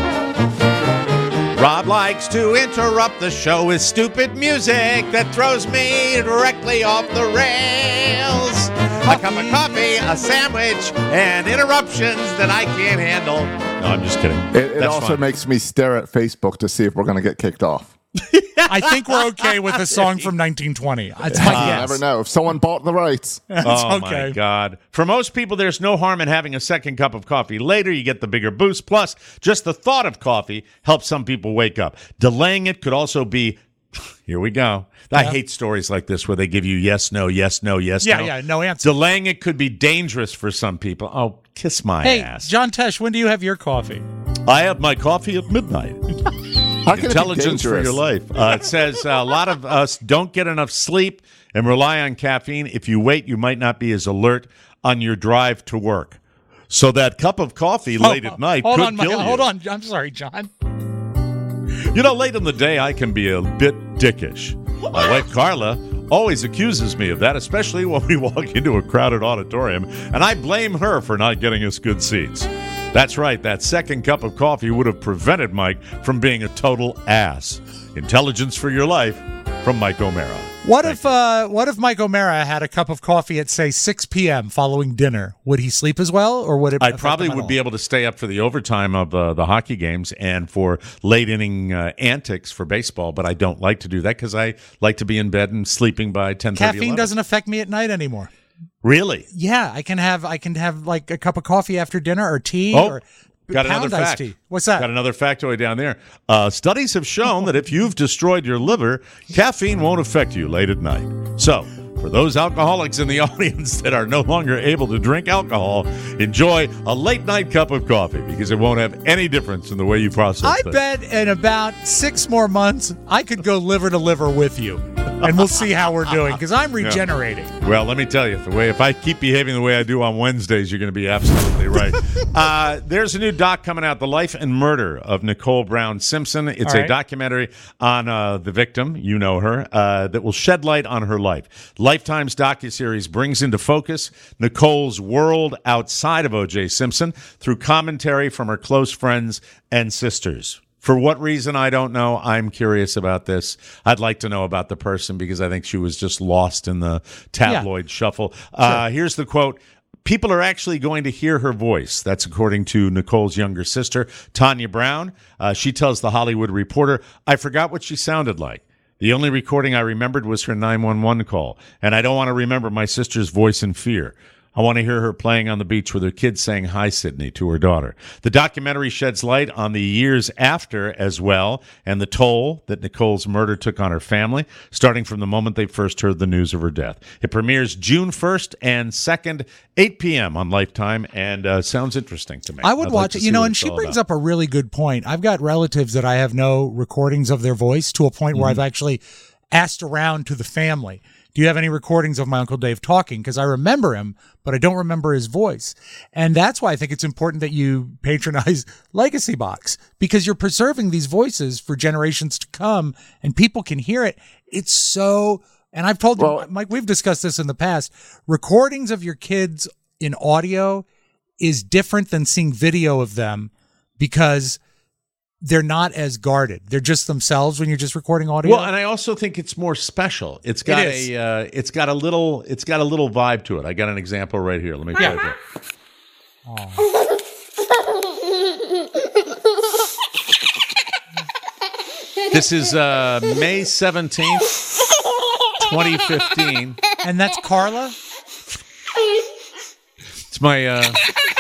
Here. Rob likes to interrupt the show with stupid music that throws me directly off the rails. A cup of coffee, a sandwich, and interruptions that I can't handle. No, I'm just kidding. It That's also fine. makes me stare at Facebook to see if we're going to get kicked off. I think we're okay with a song from 1920. It's my You guess. never know. If someone bought the rights. Oh, okay. my God. For most people, there's no harm in having a second cup of coffee later. You get the bigger boost. Plus, just the thought of coffee helps some people wake up. Delaying it could also be, here we go. I hate stories like this where they give you yes, no, yes, no, yes, no. Yeah, no answer. Delaying it could be dangerous for some people. Oh, kiss my Hey, ass. John Tesh, when do you have your coffee? I have my coffee at midnight. How can Intelligence it be for your dangerous? life. It says a lot of us don't get enough sleep and rely on caffeine. If you wait, you might not be as alert on your drive to work. So that cup of coffee late at night could kill you. Hold on. I'm sorry, John. You know, late in the day, I can be a bit dickish. My wife, Carla, always accuses me of that, especially when we walk into a crowded auditorium, and I blame her for not getting us good seats. That's right, that second cup of coffee would have prevented Mike from being a total ass. Intelligence for your life from Mike O'Mara. What if Mike O'Mara had a cup of coffee at, say, 6 p.m. following dinner? Would he sleep as well, or would it? I probably would be able to stay up for the overtime of the hockey games and for late inning antics for baseball, but I don't like to do that because I like to be in bed and sleeping by 10:30. Caffeine 11. doesn't affect me at night anymore. Really? Yeah, I can have like a cup of coffee after dinner or tea. Oh. Or Got another pound iced fact. tea. What's that? Got another factoid down there. Studies have shown that if you've destroyed your liver, caffeine won't affect you late at night. So, for those alcoholics in the audience that are no longer able to drink alcohol, enjoy a late night cup of coffee because it won't have any difference in the way you process I things. bet in about 6 more months, I could go liver to liver with you, and we'll see how we're doing because I'm regenerating. Well, let me tell you, if I keep behaving the way I do on Wednesdays, you're going to be absolutely right. There's a new doc coming out, The Life and Murder of Nicole Brown Simpson. It's All right. a documentary on the victim, you know her, that will shed light on her life. Lifetime's docuseries brings into focus Nicole's world outside of O.J. Simpson through commentary from her close friends and sisters. For what reason, I don't know. I'm curious about this. I'd like to know about the person because I think she was just lost in the tabloid shuffle. Here's the quote. People are actually going to hear her voice. That's according to Nicole's younger sister, Tanya Brown. She tells The Hollywood Reporter, I forgot what she sounded like. The only recording I remembered was her 911 call, and I don't want to remember my sister's voice in fear. I want to hear her playing on the beach with her kids saying hi, Sydney, to her daughter. The documentary sheds light on the years after as well and the toll that Nicole's murder took on her family, starting from the moment they first heard the news of her death. It premieres June 1st and 2nd, 8 p.m. on Lifetime, and sounds interesting to me. I would I'd watch like to it. see You know, what and it's she all brings about. up a really good point. I've got relatives that I have no recordings of their voice to a point where I've actually asked around to the family. Do you have any recordings of my Uncle Dave talking? Because I remember him, but I don't remember his voice. And that's why I think it's important that you patronize Legacy Box, because you're preserving these voices for generations to come and people can hear it. It's so, and I've told you, Mike, we've discussed this in the past. Recordings of your kids in audio is different than seeing video of them because they're not as guarded. They're just themselves when you're just recording audio. Well, and I also think it's more special. It's got it's got a little vibe to it. I got an example right here. Let me play it. This is May 17th, 2015. And that's Carla? It's my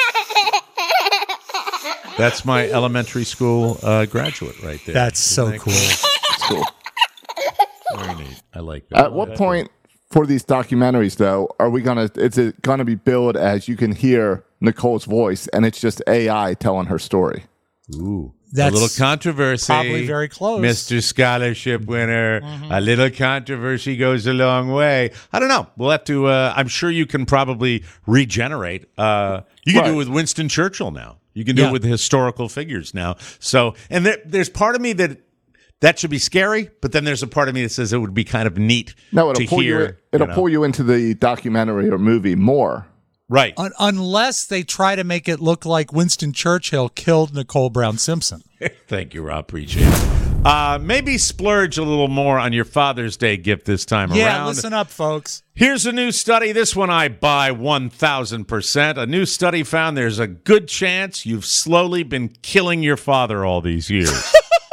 that's my elementary school graduate right there. That's so cool. It's cool. Very neat. I like that. At what point for these documentaries, though, is it gonna be billed as you can hear Nicole's voice and it's just AI telling her story? Ooh. That's a little controversy. probably very close. Mr. Scholarship winner. A little controversy goes a long way. I don't know. We'll have to, I'm sure you can probably regenerate. You can do it with Winston Churchill now. You can do it with historical figures now. So, and there's part of me that should be scary, but then there's a part of me that says it would be kind of neat No, to hear. It'll pull you into the documentary or movie more. Right. Unless they try to make it look like Winston Churchill killed Nicole Brown Simpson. Thank you, Rob. Appreciate it. Maybe splurge a little more on your Father's Day gift this time around. Yeah, listen up, folks. Here's a new study. This one I buy 1,000%. A new study found there's a good chance you've slowly been killing your father all these years.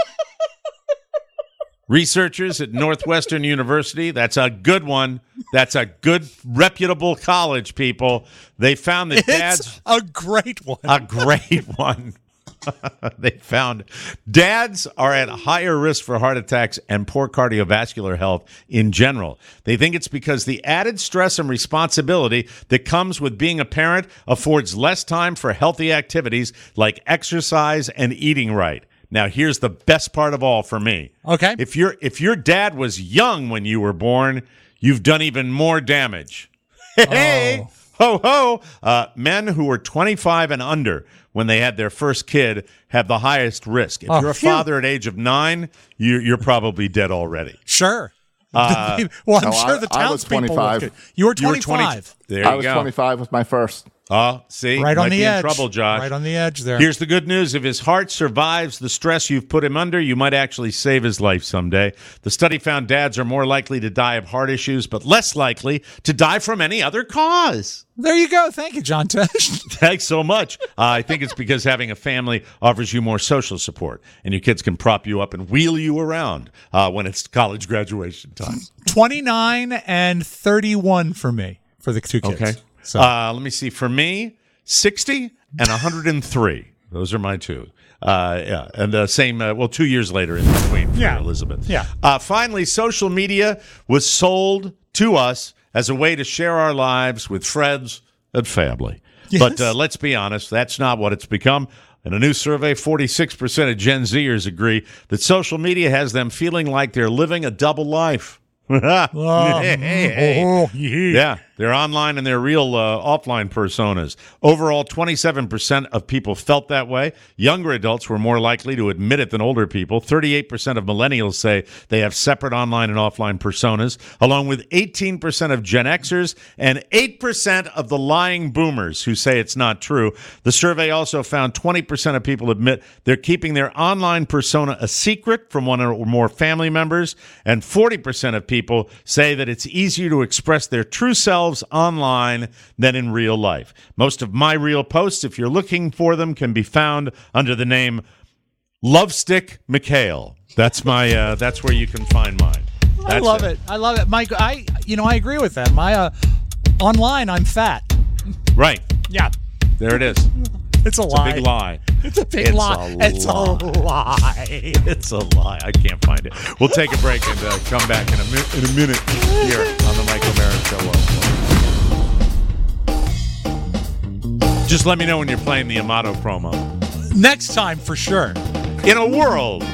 Researchers at Northwestern University, that's a good one. That's a good, reputable college, people. They found that It's a great one. a great one. They found dads are at higher risk for heart attacks and poor cardiovascular health in general. They think it's because the added stress and responsibility that comes with being a parent affords less time for healthy activities like exercise and eating right. Now, here's the best part of all for me. Okay. If your dad was young when you were born, you've done even more damage. Hey, ho, ho. Men who were 25 and under when they had their first kid have the highest risk. If you're a father at age of 9, you're probably dead already. Sure. Well, I'm sure the I was townspeople 25. would. You were 25. There you I was go. 25 with my first. Oh, see? Right Might on the be edge. in trouble, Josh. Right on the edge there. Here's the good news. If his heart survives the stress you've put him under, you might actually save his life someday. The study found dads are more likely to die of heart issues, but less likely to die from any other cause. There you go. Thank you, John Tesh. Thanks so much. I think it's because having a family offers you more social support, and your kids can prop you up and wheel you around when it's college graduation time. 29 and 31 for me, for the two kids. Okay. So Let me see. For me, 60 and 103. Those are my two. Yeah, and the same. 2 years later in between for Elizabeth. Yeah. Finally, social media was sold to us as a way to share our lives with friends and family. Yes. But let's be honest, that's not what it's become. In a new survey, 46% of Gen Zers agree that social media has them feeling like they're living a double life. Yeah, they're online and they're real offline personas. Overall, 27% of people felt that way. Younger adults were more likely to admit it than older people. 38% of millennials say they have separate online and offline personas, along with 18% of Gen Xers and 8% of the lying boomers who say it's not true. The survey also found 20% of people admit they're keeping their online persona a secret from one or more family members, and 40% of people say that it's easier to express their true selves online than in real life. Most of my real posts, if you're looking for them, can be found under the name Lovestick McHale. That's my. That's where you can find mine. I love it. I love it, Mike. I agree with that. My online, I'm fat. Right. Yeah. There it is. It's a lie. A big lie. It's a big lie. It's a lie. It's a lie. I can't find it. We'll take a break and come back in a minute here on the Michael Mara Show. Just let me know when you're playing the Amato promo. Next time for sure. In a world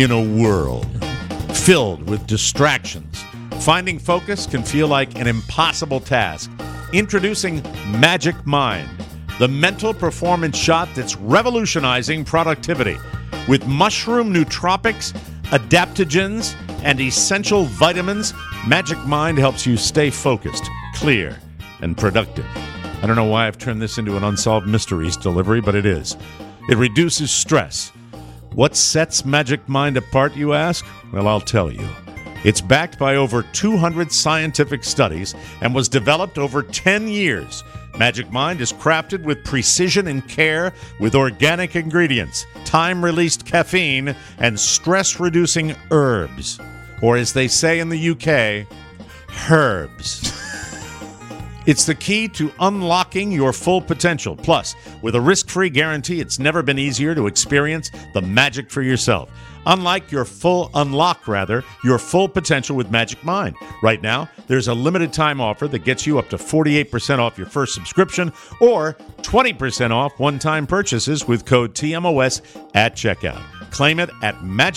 filled with distractions, finding focus can feel like an impossible task. Introducing Magic Mind, the mental performance shot that's revolutionizing productivity. With mushroom nootropics, adaptogens, and essential vitamins, Magic Mind helps you stay focused, clear, and productive. I don't know why I've turned this into an Unsolved Mysteries delivery, but it is. It reduces stress. What sets Magic Mind apart, you ask? Well, I'll tell you. It's backed by over 200 scientific studies and was developed over 10 years. Magic Mind is crafted with precision and care with organic ingredients, time-released caffeine, and stress-reducing herbs. Or as they say in the UK, herbs. It's the key to unlocking your full potential. Plus, with a risk-free guarantee, it's never been easier to experience the magic for yourself. Unlock your full potential with Magic Mind. Right now, there's a limited time offer that gets you up to 48% off your first subscription or 20% off one-time purchases with code TMOS at checkout. Claim it at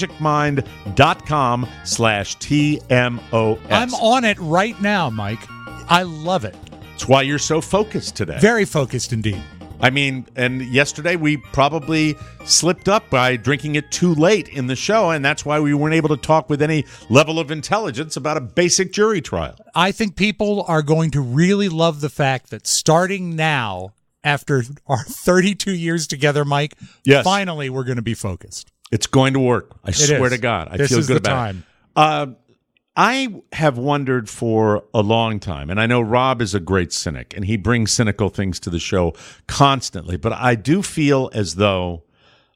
magicmind.com/TMOS. I'm on it right now, Mike. I love it. It's why you're so focused today. Very focused indeed. I mean, and yesterday we probably slipped up by drinking it too late in the show, and that's why we weren't able to talk with any level of intelligence about a basic jury trial. I think people are going to really love the fact that starting now, after our 32 years together, Mike, finally we're going to be focused. It's going to work. I swear to God. I feel good about it. I have wondered for a long time, and I know Rob is a great cynic, and he brings cynical things to the show constantly, but I do feel as though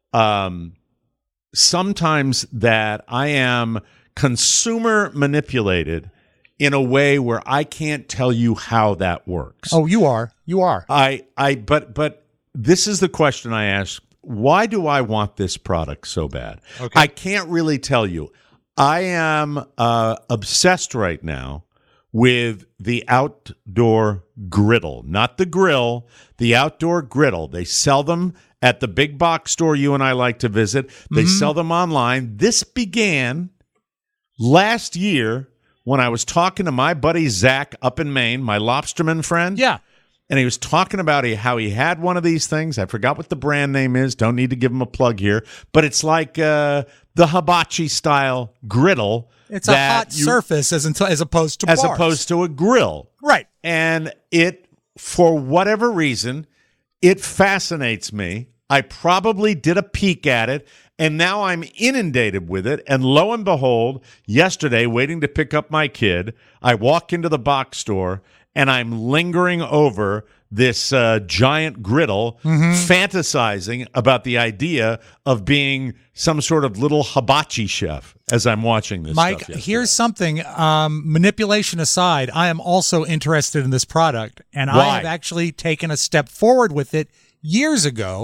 sometimes that I am consumer manipulated in a way where I can't tell you how that works. Oh, you are. You are. But this is the question I ask. Why do I want this product so bad? Okay. I can't really tell you. I am obsessed right now with the outdoor griddle, not the grill, the outdoor griddle. They sell them at the big box store you and I like to visit. They sell them online. This began last year when I was talking to my buddy Zach up in Maine, my lobsterman friend. Yeah. And he was talking about how he had one of these things. I forgot what the brand name is. Don't need to give him a plug here. But it's like the hibachi style griddle. It's a hot surface as opposed to bars. As opposed to a grill. Right. And it, for whatever reason, it fascinates me. I probably did a peek at it, and now I'm inundated with it. And lo and behold, yesterday, waiting to pick up my kid, I walk into the box store, and I'm lingering over this giant griddle, fantasizing about the idea of being some sort of little hibachi chef as I'm watching this Mike, stuff here's something, manipulation aside, I am also interested in this product, and I have actually taken a step forward with it years ago,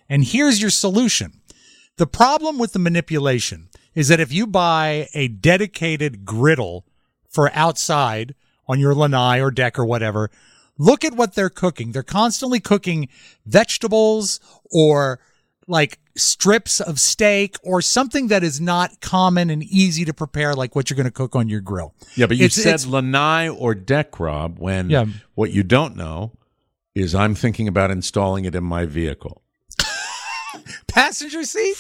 And here's your solution. The problem with the manipulation is that if you buy a dedicated griddle for outside on your lanai or deck or whatever, look at what they're cooking. They're constantly cooking vegetables or like strips of steak or something that is not common and easy to prepare, like what you're going to cook on your grill. Yeah, but you said lanai or deck, Rob, when what you don't know is I'm thinking about installing it in my vehicle. Passenger seat?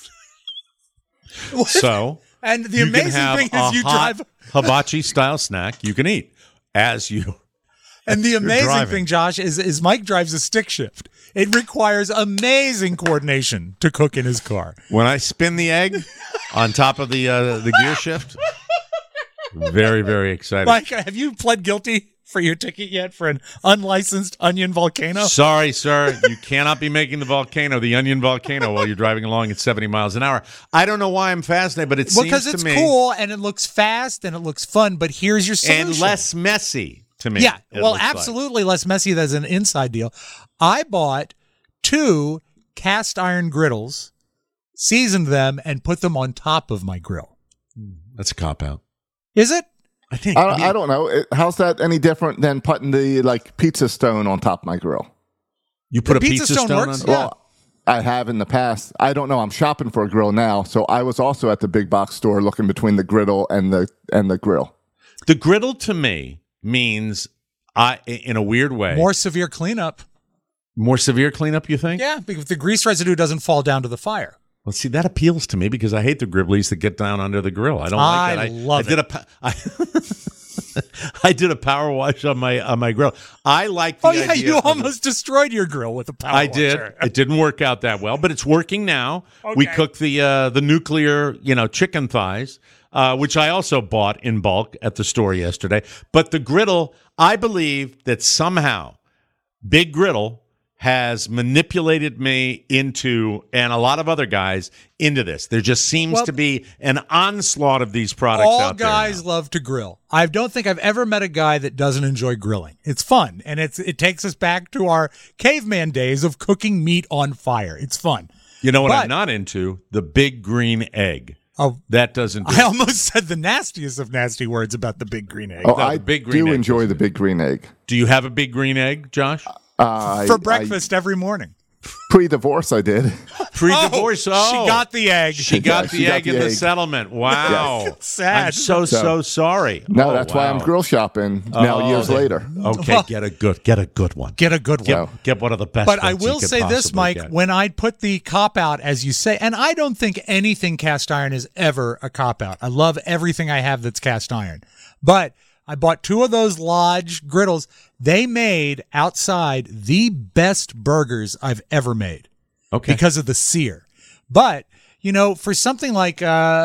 So, and the amazing thing is you drive hibachi style snack you can eat as you. And the amazing thing, Josh, is Mike drives a stick shift. It requires amazing coordination to cook in his car. When I spin the egg on top of the gear shift, very, very exciting. Mike, have you pled guilty for your ticket yet for an unlicensed onion volcano? Sorry, sir. You cannot be making the onion volcano while you're driving along at 70 miles an hour. I don't know why I'm fascinated, but it seems to me. Because it's cool and it looks fast and it looks fun, but here's your solution. And less messy to me. Yeah, well, absolutely less messy. That's an inside deal. I bought 2 cast iron griddles, seasoned them, and put them on top of my grill. That's a cop-out. Is it? I think. I don't know. How's that any different than putting the pizza stone on top of my grill? You put a pizza stone works? on? Yeah. Well, I have in the past. I don't know. I'm shopping for a grill now, so I was also at the big box store looking between the griddle and the grill. The griddle to me means, in a weird way, More severe cleanup. More severe cleanup, you think? Yeah, because the grease residue doesn't fall down to the fire. Well, see, that appeals to me because I hate the gribblies that get down under the grill. I don't like that. I love it. I did a power wash on my grill. I like the idea. You almost destroyed your grill with a power washer. I did. It didn't work out that well, but it's working now. Okay. We cooked the nuclear, chicken thighs, which I also bought in bulk at the store yesterday. But the griddle, I believe that somehow Big Griddle has manipulated me into, and a lot of other guys, into this. There just seems to be an onslaught of these products out there. All guys love to grill. I don't think I've ever met a guy that doesn't enjoy grilling. It's fun, and it takes us back to our caveman days of cooking meat on fire. It's fun. You know what I'm not into? The big green egg. Oh, that doesn't. I almost said the nastiest of nasty words about the big green egg. Oh, I do enjoy the big green egg. Do you have a big green egg, Josh? For breakfast every morning. Pre-divorce, I did. Pre-divorce, she got the egg. She got the egg in the settlement. Wow. Yes. Sad. I'm so sorry. No, that's why I'm grill shopping now years later. Okay, get a good one. Get a good one. Get one of the best But ones I will say this, Mike, when I put the cop-out, as you say, and I don't think anything cast iron is ever a cop-out. I love everything I have that's cast iron. But I bought 2 of those Lodge griddles. They made outside the best burgers I've ever made. Okay. Because of the sear. But, for something like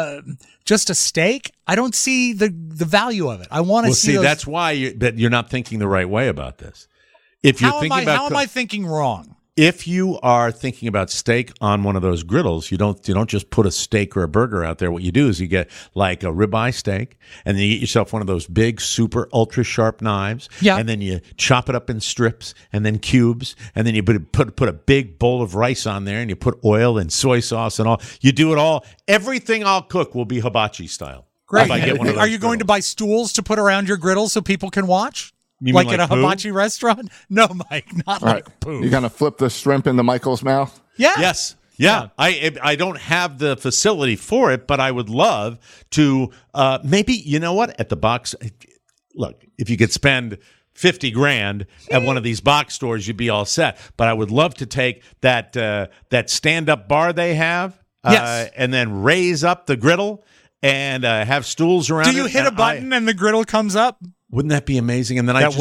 just a steak, I don't see the value of it. I want to see those. That's why you're not thinking the right way about this. If you're How am I thinking wrong? If you are thinking about steak on one of those griddles, you don't just put a steak or a burger out there. What you do is you get like a ribeye steak, and then you get yourself one of those big, super, ultra sharp knives. Yeah. And then you chop it up in strips and then cubes, and then you put a big bowl of rice on there, and you put oil and soy sauce and all. You do it all. Everything I'll cook will be hibachi style. Great. If I get one of those Are you going to buy stools to put around your griddle so people can watch? You like mean at a hibachi restaurant? No, Mike, not like poo. You're going to flip the shrimp into Michael's mouth? Yeah. Yes. Yeah. I don't have the facility for it, but I would love to maybe, you know what, at the box. Look, if you could spend $50,000 at one of these box stores, you'd be all set. But I would love to take that stand-up bar they have and then raise up the griddle and have stools around it. Do you hit a button and the griddle comes up? Wouldn't that be amazing? And then I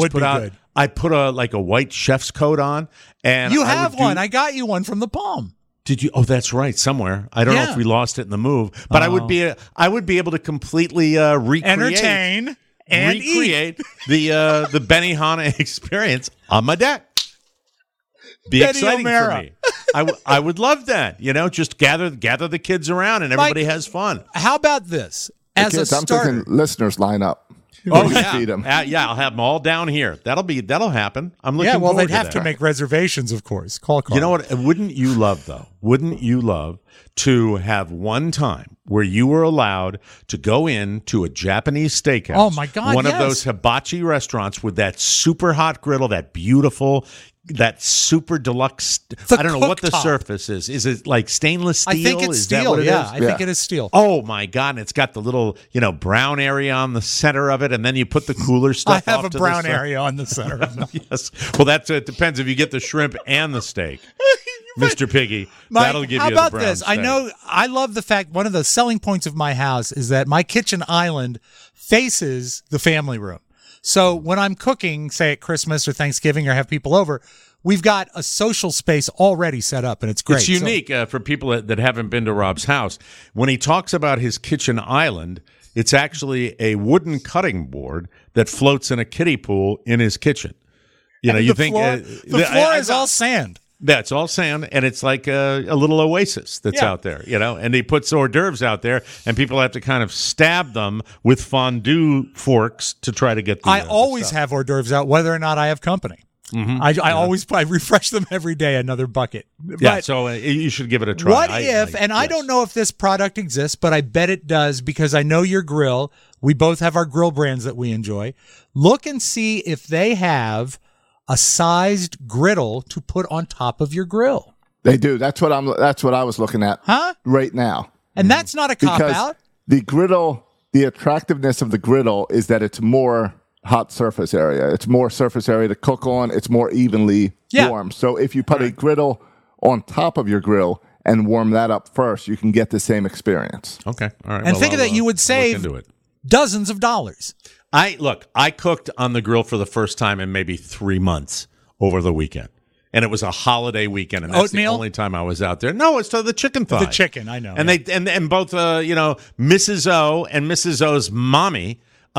put a white chef's coat on. And you have one. I got you one from the Palm. Did you? Oh, that's right. Somewhere. I don't know if we lost it in the move, but I would be able to completely entertain and recreate the Benihana experience on my deck. Be Benny exciting O'Mara. for me. I would love that. Just gather the kids around and everybody has fun. How about this? As kids, a I'm starter, thinking listeners line up. Oh when you yeah, feed them. yeah. I'll have them all down here. That'll happen. I'm looking. Yeah, well, forward they'd have that. to make reservations, of course. Call Carl. You know what? Wouldn't you love, though? Wouldn't you love to have one time where you were allowed to go in to a Japanese steakhouse? Oh, my God, One yes. of those hibachi restaurants with that super hot griddle, that beautiful, that super deluxe. The I don't know what the cooktop. surface is. Is it like stainless steel? I think it's Is that steel. what it Yeah, is? I think it is steel. Oh my God! And it's got the little, brown area on the center of it, and then you put the cooler stuff. I have off a to the brown side. area on the center of it. Yes. Well, it depends if you get the shrimp and the steak, Mr. Piggy. Mike, that'll give how you about the brown this? I steak. know I love the fact one of the selling points of my house is that my kitchen island faces the family room. So when I'm cooking, say at Christmas or Thanksgiving or have people over, we've got a social space already set up, and it's great. It's unique for people that haven't been to Rob's house. When he talks about his kitchen island, it's actually a wooden cutting board that floats in a kiddie pool in his kitchen. You know, you think the floor is all sand. That's all sand, and it's like a little oasis that's Yeah. out there, and he puts hors d'oeuvres out there, and people have to kind of stab them with fondue forks to try to get the I the always stuff. have hors d'oeuvres out, whether or not I have company. Mm-hmm. I refresh them every day, another bucket. Yeah, But so you should give it a try. what if, and I don't know if this product exists, but I bet it does because I know your grill. We both have our grill brands that we enjoy. Look and see if they have a sized griddle to put on top of your grill. They do. That's what I was looking at right now. And that's not a cop Because out. the griddle, the attractiveness of the griddle is that it's more hot surface area. It's more surface area to cook on. It's more evenly warm. So if you put a griddle on top of your grill and warm that up first, you can get the same experience. Okay, all right. And think of that, you would save into it. dozens of dollars. I cooked on the grill for the first time in maybe 3 months over the weekend. And it was a holiday weekend, and that's Oatmeal? the only time I was out there. No, it's the chicken thigh. The chicken, I know. And they and both Mrs. O and Mrs. O's mommy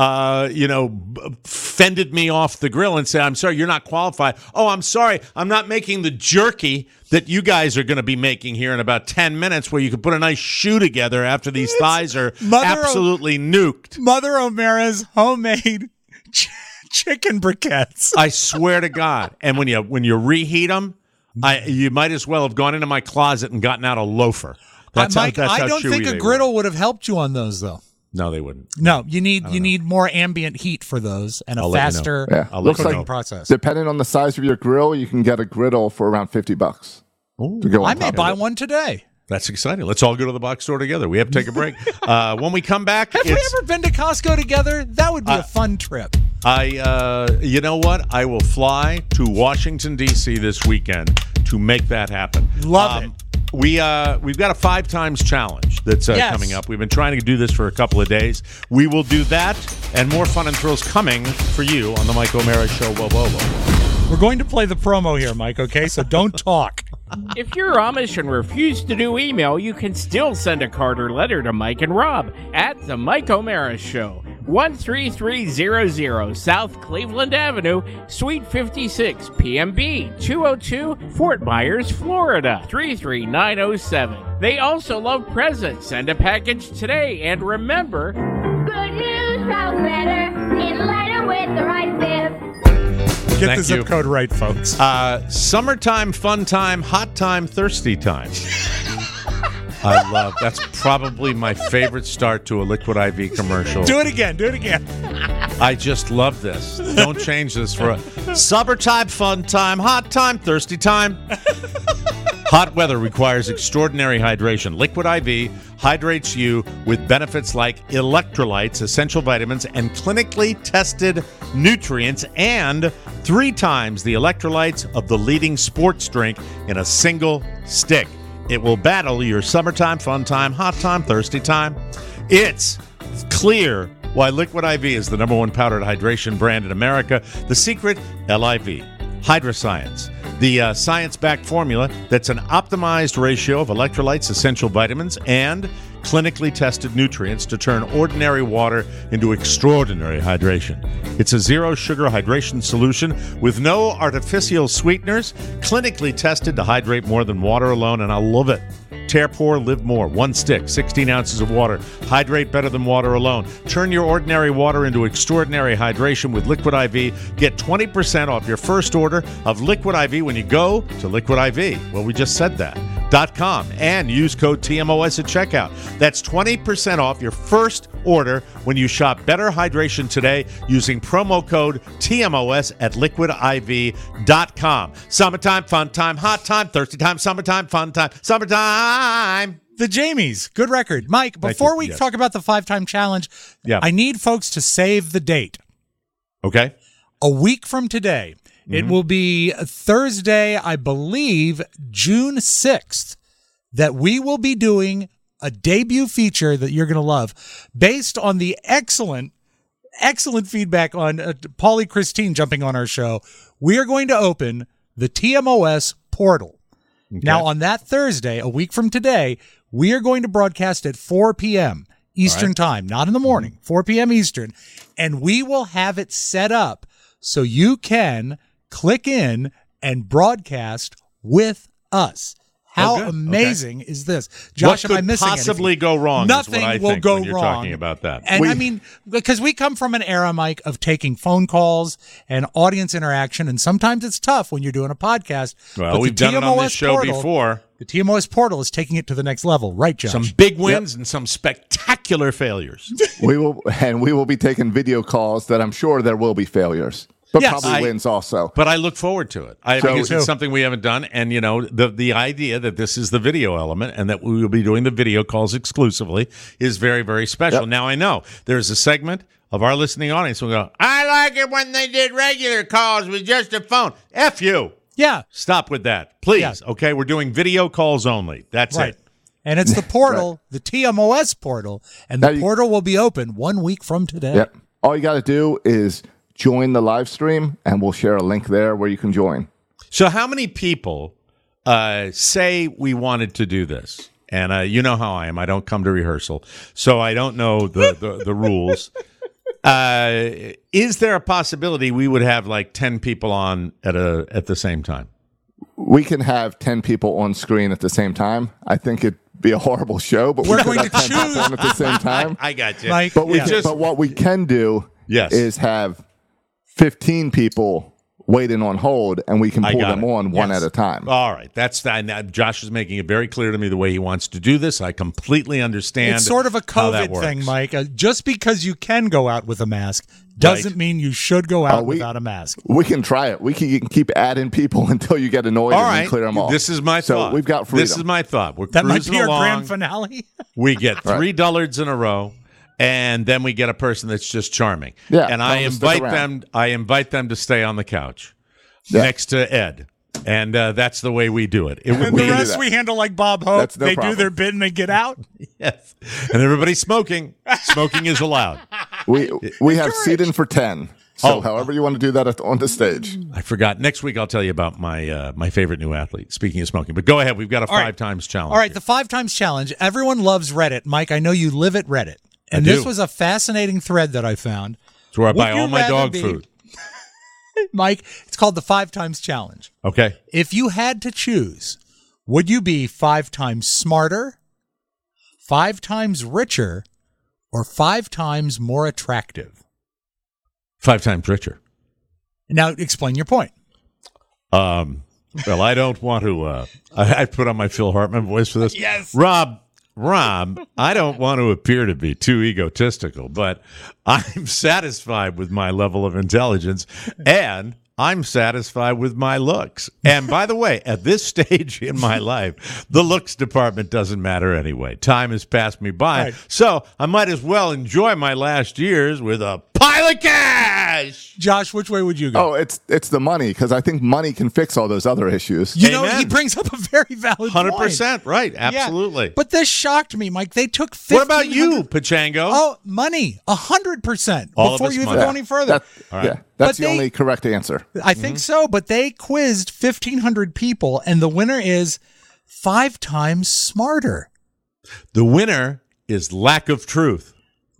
fended me off the grill and said, "I'm sorry, you're not qualified." "Oh, I'm sorry, I'm not making the jerky that you guys are going to be making here in about 10 minutes where you can put a nice shoe together after these thighs are absolutely nuked." Mother O'Mara's homemade chicken briquettes. I swear to God. And when you reheat them, you might as well have gone into my closet and gotten out a loafer. Mike, how I don't chewy think they a were. griddle would have helped you on those, though. No, they wouldn't. No, you need more ambient heat for those and I'll a let you know. faster Yeah, I'll looks let you like know. process. depending on the size of your grill, you can get a griddle for around $50 to go on I may top buy of it. one today. That's exciting. Let's all go to the box store together. We have to take a break. When we come back, Have we ever been to Costco together? That would be a fun trip. you know what? I will fly to Washington, D.C. this weekend to make that happen. Love it. We've got a 5 times challenge that's Yes. coming up. We've been trying to do this for a couple of days. We will do that and more fun and thrills coming for you on the Mike O'Mara Show. Whoa, whoa, whoa. We're going to play the promo here, Mike, okay? So don't talk. If you're Amish and refuse to do email, you can still send a card or letter to Mike and Rob at The Mike O'Mara Show, 13300 South Cleveland Avenue, Suite 56, PMB 202, Fort Myers, Florida, 33907. They also love presents. Send a package today, and remember, Good news sounds better in lighter with the right bib. Get Thank the zip you. code right, folks. Summertime, fun time, hot time, thirsty time. I love that's probably my favorite start to a Liquid IV commercial. Do it again. Do it again. I just love this. Don't change this for a summertime, fun time, hot time, thirsty time. Hot weather requires extraordinary hydration. Liquid IV hydrates you with benefits like electrolytes, essential vitamins, and clinically tested nutrients, and 3 times the electrolytes of the leading sports drink in a single stick. It will battle your summertime, fun time, hot time, thirsty time. It's clear why Liquid IV is the #1 powdered hydration brand in America. The secret, LIV, Hydroscience, the science-backed formula that's an optimized ratio of electrolytes, essential vitamins, and clinically tested nutrients to turn ordinary water into extraordinary hydration. It's a zero-sugar hydration solution with no artificial sweeteners, clinically tested to hydrate more than water alone, and I love it. Tear Pour, Live More. 1 stick, 16 ounces of water. Hydrate better than water alone. Turn your ordinary water into extraordinary hydration with Liquid IV. Get 20% off your first order of Liquid IV when you go to Liquid IV. Well, we just said that. .com and use code TMOS at checkout. That's 20% off your first order when you shop Better Hydration today using promo code TMOS at liquidiv.com. Summertime, fun time, hot time, thirsty time, summertime, fun time, summertime. The Jamies, good record. Mike, before we talk about the 5-time challenge, I need folks to save the date. Okay. A week from today. It will be Thursday, I believe, June 6th, that we will be doing a debut feature that you're going to love based on the excellent feedback on Paulie Christine jumping on our show. We are going to open the TMOS portal. Okay. Now, on that Thursday, a week from today, we are going to broadcast at 4 p.m. Eastern time, not in the morning, 4 p.m. Eastern, and we will have it set up so you can click in and broadcast with us. How amazing is this? Josh, what am I missing anything? Could possibly go wrong? Nothing is what I will think go when you're wrong. Talking about that. And I mean, because we come from an era, Mike, of taking phone calls and audience interaction, and sometimes it's tough when you're doing a podcast. Well, we've done it on this show before. The TMOS portal is taking it to the next level, right, Josh? Some big wins and some spectacular failures. we will be taking video calls that I'm sure there will be failures. But probably wins also. But I look forward to it. Because it's something we haven't done. And, you know, the idea that this is the video element and that we will be doing the video calls exclusively is very, very special. Yep. Now, I know there's a segment of our listening audience who will go, I like it when they did regular calls with just a phone. F you. Yeah. Stop with that. Please. Yeah. Okay, we're doing video calls only. That's it. And it's the portal, the TMOS portal. And the portal will be open 1 week from today. Yep. All you got to do is join the live stream, and we'll share a link there where you can join. So how many people say we wanted to do this? And you know how I am. I don't come to rehearsal, so I don't know the rules. Is there a possibility we would have like 10 people on at the same time? We can have 10 people on screen at the same time. I think it'd be a horrible show, but we're going to choose on at the same time. I got you. Like, but what we can do is have 15 people waiting on hold, and we can pull them on one at a time. All right. Josh is making it very clear to me the way he wants to do this. I completely understand. It's sort of a COVID thing, Mike. Just because you can go out with a mask doesn't mean you should go out without a mask. We can try it. You can keep adding people until you get annoyed and clear them off. This is my thought. So we've got freedom. This is my thought. We're that cruising might be along. our grand finale. We get 3 dullards in a row. And then we get a person that's just charming. Yeah, and I invite them to stay on the couch next to Ed. And that's the way we do it. And the rest we handle like Bob Hope. They do their bid and they get out. Yes. And everybody's smoking. Smoking is allowed. We have seating for 10. So however you want to do that on the stage. I forgot. Next week I'll tell you about my favorite new athlete, speaking of smoking. But go ahead. We've got a 5 times challenge. All right, the 5 times challenge. Everyone loves Reddit. Mike, I know you live at Reddit. And this was a fascinating thread that I found. It's where I buy all my dog food. Mike, it's called the 5 times challenge. Okay. If you had to choose, would you be 5 times smarter, 5 times richer, or 5 times more attractive? 5 times richer. Now, explain your point. Well, I don't want to... I put on my Phil Hartman voice for this. Yes. Rob, I don't want to appear to be too egotistical, but I'm satisfied with my level of intelligence, and I'm satisfied with my looks. And by the way, at this stage in my life, the looks department doesn't matter anyway. Time has passed me by, so I might as well enjoy my last years with a pile of cash. Josh, which way would you go? Oh, it's the money, because I think money can fix all those other issues. You know, he brings up a very valid 100%, right, absolutely. Yeah. But this shocked me, Mike. They took 1,500. What about you, Pachango? Oh, money, 100%. Before you even go any further. That's the only correct answer. I think so, but they quizzed 1,500 people, and the winner is 5 times smarter. The winner is lack of truth.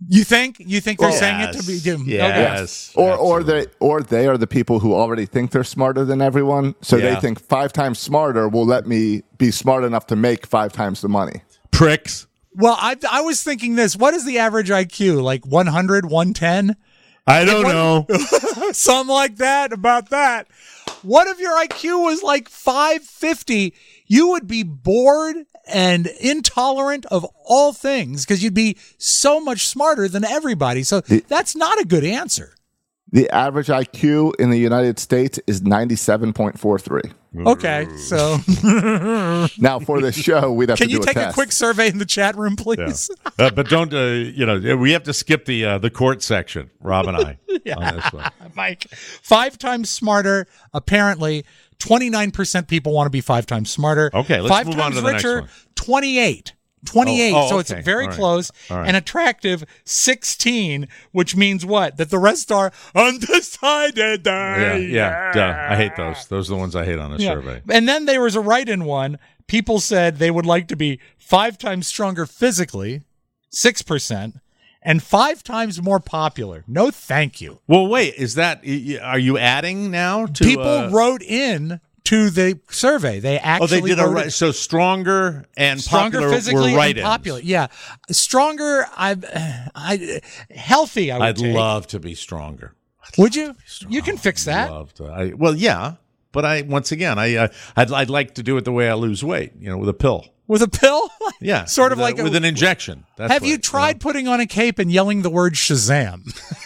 You think they're saying it to be? Yes. Or they are the people who already think they're smarter than everyone, so they think 5 times smarter will let me be smart enough to make 5 times the money. Pricks. Well, I was thinking this. What is the average IQ? Like 100, 110? I don't know. Something like that, about that. What if your IQ was like 550? You would be bored and intolerant of all things because you'd be so much smarter than everybody. So that's not a good answer. The average IQ in the United States is 97.43. Okay, so now for the show, we'd have to do a test. Can you take a quick survey in the chat room, please? Yeah. But don't, we have to skip the court section, Rob and I. On this one. Mike, 5 times smarter, apparently. 29% people want to be 5 times smarter. Okay, let's move on to the next one. 28. So it's very close. Right. And attractive, 16, which means what? That the rest are undecided. Yeah. Duh. I hate those. Those are the ones I hate on a survey. And then there was a write-in one. People said they would like to be 5 times stronger physically, 6%, and 5 times more popular. No, thank you. Well, wait. Are you adding now to people wrote in to the survey? They actually they did so stronger and popular physically were write-ins. And popular. Yeah, stronger. Healthy. I'd love to be stronger. Would you? You can fix that. But I'd like to do it the way I lose weight. With a pill. With a pill? Yeah, sort of like with an injection. Have you tried putting on a cape and yelling the word Shazam?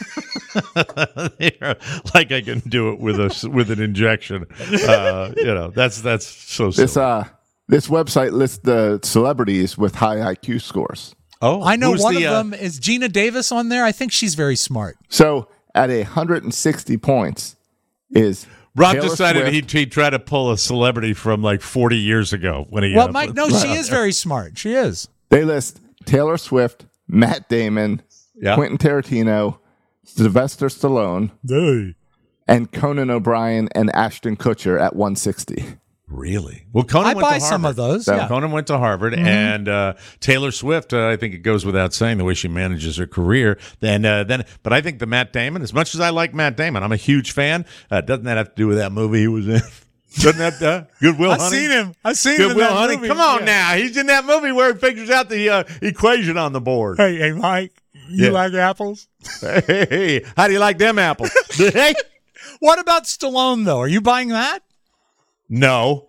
Like I can do it with an injection. That's so silly. This website lists the celebrities with high IQ scores. Oh, I know one of them is Gina Davis on there. I think she's very smart. So at 160 points is Rob Taylor decided Swift. he'd try to pull a celebrity from like 40 years ago when he. Well, Mike, no, she is very smart. She is. They list Taylor Swift, Matt Damon, Quentin Tarantino, Sylvester Stallone, and Conan O'Brien and Ashton Kutcher at 160. Really? Well, Conan went to Harvard. Some of those. So, Conan went to Harvard, and Taylor Swift. I think it goes without saying the way she manages her career. But I think the Matt Damon. As much as I like Matt Damon, I'm a huge fan. Doesn't that have to do with that movie he was in? Doesn't that Good Will Hunting? I've seen him. Good Will Hunting. Come on now, he's in that movie where he figures out the equation on the board. Hey, Mike, you like apples? Hey, how do you like them apples? Hey. What about Stallone though? Are you buying that? No.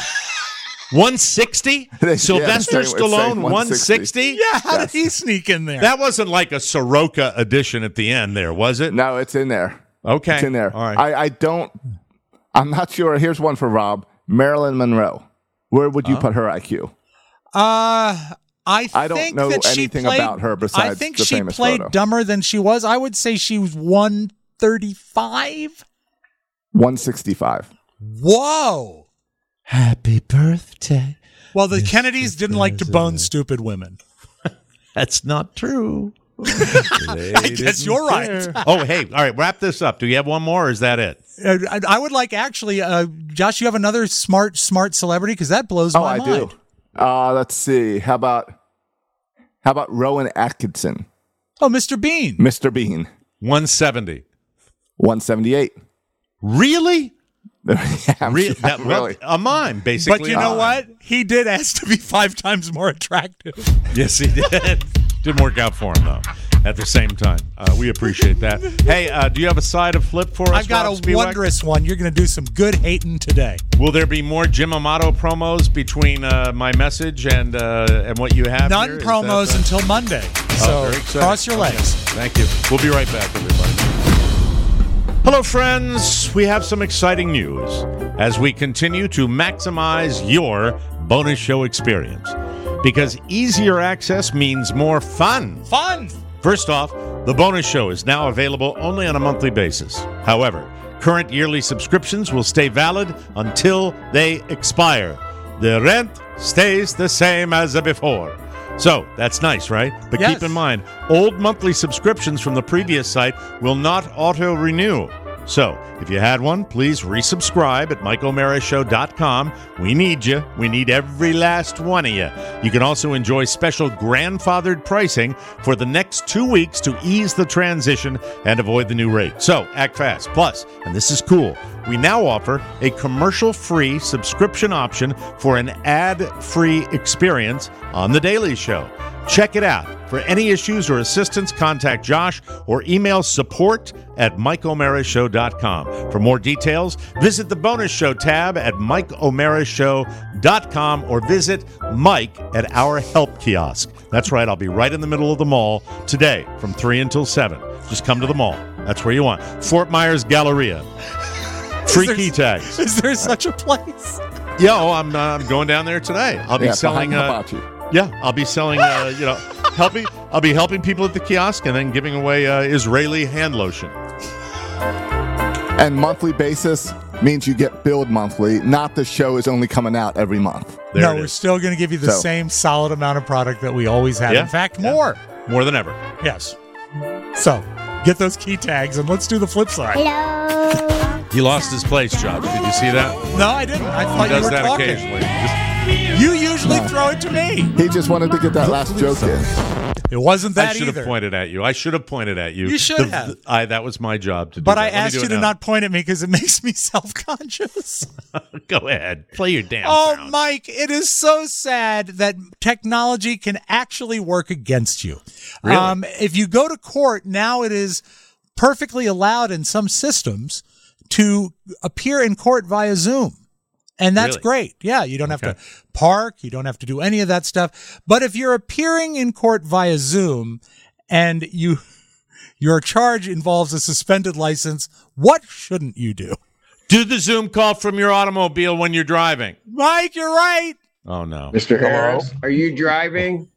160? Sylvester Stallone, 160? Yeah, how did he sneak in there? That wasn't like a Soroka edition at the end there, was it? No, it's in there. Okay. It's in there. All right. I'm not sure. Here's one for Rob. Marilyn Monroe. Where would you put her IQ? I don't know anything about her besides I think the she famous played photo. dumber than she was. I would say she was 135. 165. Whoa. Happy birthday. Well, the Kennedys didn't like to bone stupid women. That's not true. I guess you're right. Oh, hey. All right. Wrap this up. Do you have one more or is that it? I would like actually, Josh, you have another smart celebrity? Because that blows my mind. I do. Let's see. How about Rowan Atkinson? Oh, Mr. Bean. Mr. Bean. 170. 178. Really? Really? A mime, basically. But you know what? He did ask to be 5 times more attractive. Yes, he did. Didn't work out for him, though, at the same time. We appreciate that. Hey, do you have a side of flip for us, I've got Rob a wondrous one. You're going to do some good hating today. Will there be more Jim Amato promos between my message and what you have None here? promos until Monday. So cross your legs. Thank you. We'll be right back, everybody. Hello, friends. We have some exciting news as we continue to maximize your bonus show experience. Because easier access means more fun. Fun! First off, the bonus show is now available only on a monthly basis. However, current yearly subscriptions will stay valid until they expire. The rent stays the same as before. So, that's nice, right? But keep in mind, old monthly subscriptions from the previous site will not auto-renew. So, if you had one, please resubscribe at MikeO'MaraShow.com. We need you. We need every last one of you. You can also enjoy special grandfathered pricing for the next 2 weeks to ease the transition and avoid the new rate. So, act fast. Plus, and this is cool, we now offer a commercial-free subscription option for an ad-free experience on The Daily Show. Check it out. For any issues or assistance, contact Josh or email support@MikeO'MaraShow.com. For more details, visit the bonus show tab at MikeO'MaraShow.com or visit Mike at our help kiosk. That's right, I'll be right in the middle of the mall today from 3 until 7. Just come to the mall. That's where you want. Fort Myers Galleria. Free key tags. Is there such a place? Yeah, I'm going down there today. I'll be selling. Yeah, I'll be selling. I'll be helping people at the kiosk and then giving away Israeli hand lotion. And monthly basis means you get billed monthly, not the show is only coming out every month. No, we're still going to give you the same solid amount of product that we always have. Yeah. In fact, more. More than ever. Yes. So, get those key tags and let's do the flip side. Hello. He lost his place, Josh. Did you see that? No, I didn't. I thought He does you were that talking. occasionally. You usually throw it to me. He just wanted to get that last joke in. It wasn't that I should either. have pointed at you. You should have. That was my job to do But that. I Let me asked do you it to now. not point at me because it makes me self-conscious. Go ahead. Play your damn Oh, sound. Mike, it is so sad that technology can actually work against you. Really? If you go to court, now it is perfectly allowed in some systems to appear in court via Zoom. And that's Really? great. Yeah, you don't have to park. You don't have to do any of that stuff. But if you're appearing in court via Zoom and your charge involves a suspended license, what shouldn't you do? Do the Zoom call from your automobile when you're driving. Mike, you're right. Oh, no. Mr. Harris, are you driving?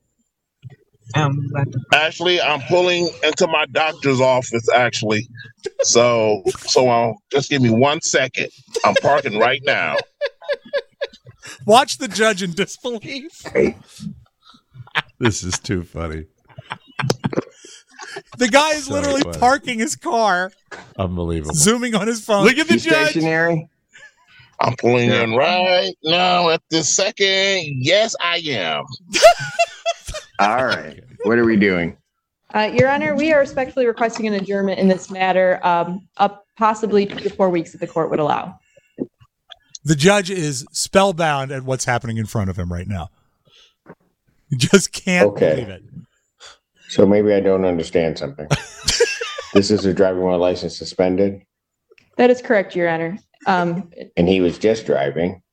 Actually, I'm pulling into my doctor's office, actually. So just give me 1 second. I'm parking right now. Watch the judge in disbelief. This is too funny. The guy is So literally funny. parking his car, Unbelievable. zooming on his phone. Look at the You judge. stationary? I'm pulling in right now at this second. Yes, I am. All right. What are we doing? Your Honor, we are respectfully requesting an adjournment in this matter, up possibly 2 to 4 weeks that the court would allow. The judge is spellbound at what's happening in front of him right now. He just can't believe it. So maybe I don't understand something. This is a driving while license suspended, That is correct, Your Honor. and he was just driving,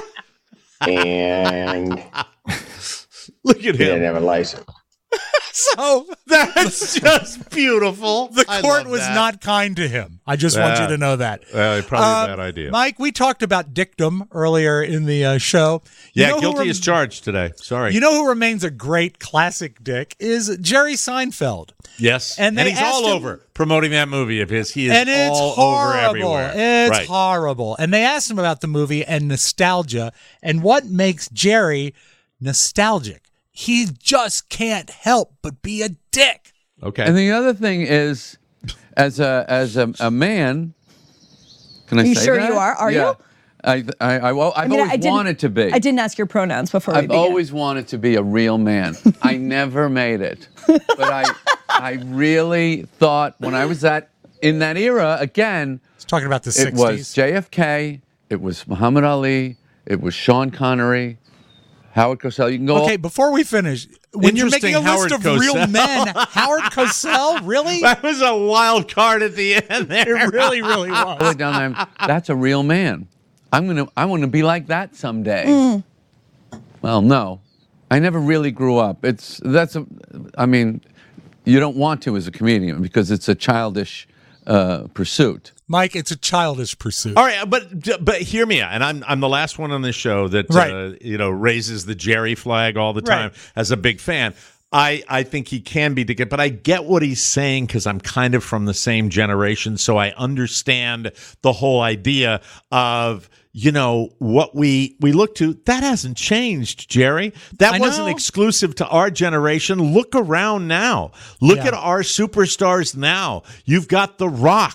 and Look at he didn't him. have a license. So That's just beautiful. the I court love was that. not kind to him. I just want you to know that. Probably a bad idea. Mike, we talked about dictum earlier in the show. You Yeah, know who guilty as charged today. Sorry. You know who remains a great classic dick is Jerry Seinfeld. Yes. And they he's asked all him- over promoting that movie of his. He is And it's all horrible. over everywhere. It's Right. horrible. And they asked him about the movie and nostalgia and what makes Jerry nostalgic. He just can't help but be a dick. Okay. And the other thing is, as a man, can I Are you say sure that? you are? Are you? I've I always didn't- wanted to be. I didn't ask your pronouns before we I've began. always wanted to be a real man. I never made it, but I really thought when I was in that era again. It's talking about the 60s. It was JFK. It was Muhammad Ali. It was Sean Connery. Howard Cosell. You can go. Okay, before we finish, when you're making a Interesting, list Howard of real Cosell. men, Howard Cosell, really? That was a wild card at the end there. It really, really was. Really down there, that's a real man. I want to be like that someday. Well, no, I never really grew up. I mean, you don't want to as a comedian because it's a childish pursuit. Mike, it's a childish pursuit. All right, but hear me out, and I'm the last one on this show that raises the Jerry flag all the time as a big fan. I think he can be dickhead, but I get what he's saying because I'm kind of from the same generation, so I understand the whole idea of what we look to. That hasn't changed, Jerry. That wasn't exclusive to our generation. Look around now. Look at our superstars now. You've got The Rock.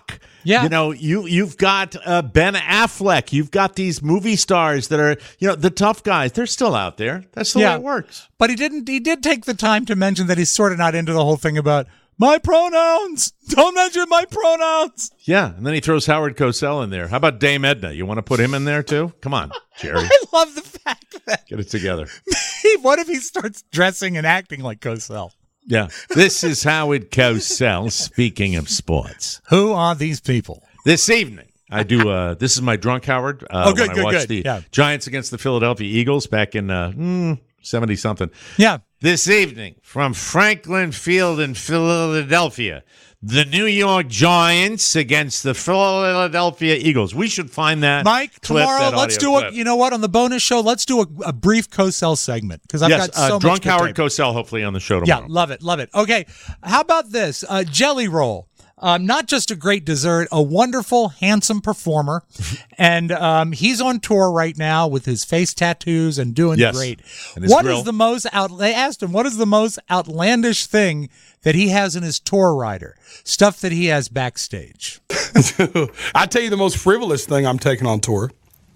Yeah. You know, you've got Ben Affleck. You've got these movie stars that are, the tough guys. They're still out there. That's the way it works. But he did take the time to mention that he's sort of not into the whole thing about my pronouns. Don't mention my pronouns. Yeah, and then he throws Howard Cosell in there. How about Dame Edna? You want to put him in there too? Come on, Jerry. I love the fact that Get it together. what if he starts dressing and acting like Cosell? Yeah. This is Howard Cosell, speaking of sports. Who are these people? This evening, I do, this is my Drunk Howard. When I watched the Giants against the Philadelphia Eagles back in 70-something. Yeah. This evening, from Franklin Field in Philadelphia, the New York Giants against the Philadelphia Eagles. We should find that Mike, clip, tomorrow, that let's do clip. you know what, on the bonus show, let's do a brief Cosell segment, because I've got so much Drunk to Howard tape. Cosell, hopefully, on the show tomorrow. Yeah, love it. Okay, how about this? Jelly Roll. Not just a great dessert, a wonderful, handsome performer. And he's on tour right now with his face tattoos and doing great. And his What grill. is the most they asked him, what is the most outlandish thing that he has in his tour rider? Stuff that he has backstage. I tell you the most frivolous thing I'm taking on tour,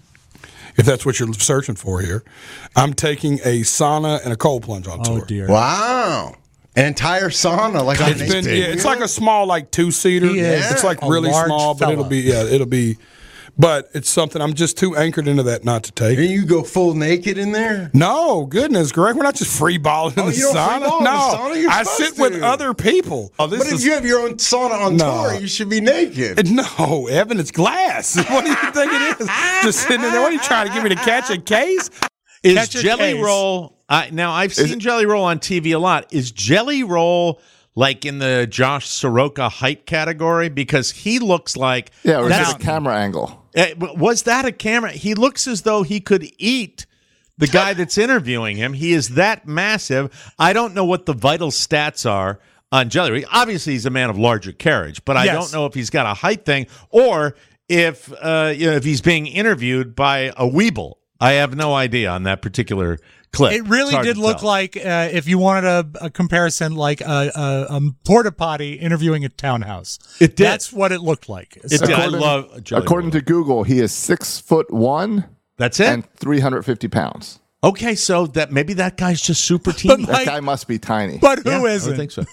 if that's what you're searching for here. I'm taking a sauna and a cold plunge on tour. Oh, dear. Wow. An entire sauna, like on it's like a small, like 2-seater. is It's like a really large small, but fella. it'll be. But it's something I'm just too anchored into that not to take. And you go full naked in there? No, goodness, Greg, we're not just free balling in the you don't sauna. free ball in the sauna? You're I supposed sit with to. other people. Oh, But if you have your own sauna on tour, you should be naked. No, Evan, it's glass. What do you think it is? Just sitting in there. What are you trying to get me to catch a case? Is Catch a Jelly case. Roll now? I've seen Jelly Roll on TV a lot. Is Jelly Roll like in the Josh Soroka height category? Because he looks like Yeah, or is it a camera angle? Was that a camera? He looks as though he could eat the guy that's interviewing him. He is that massive. I don't know what the vital stats are on Jelly Roll. Obviously, he's a man of larger carriage, but I don't know if he's got a height thing or if if he's being interviewed by a weeble. I have no idea on that particular clip. It really did look like, if you wanted a comparison, like a porta potty interviewing a townhouse. It did. That's what it looked like. It did. I love Jelly According to Google, he is 6'1". That's it? And 350 pounds. Okay, so that maybe that guy's just super teeny. That guy must be tiny. But who I isn't? would think so.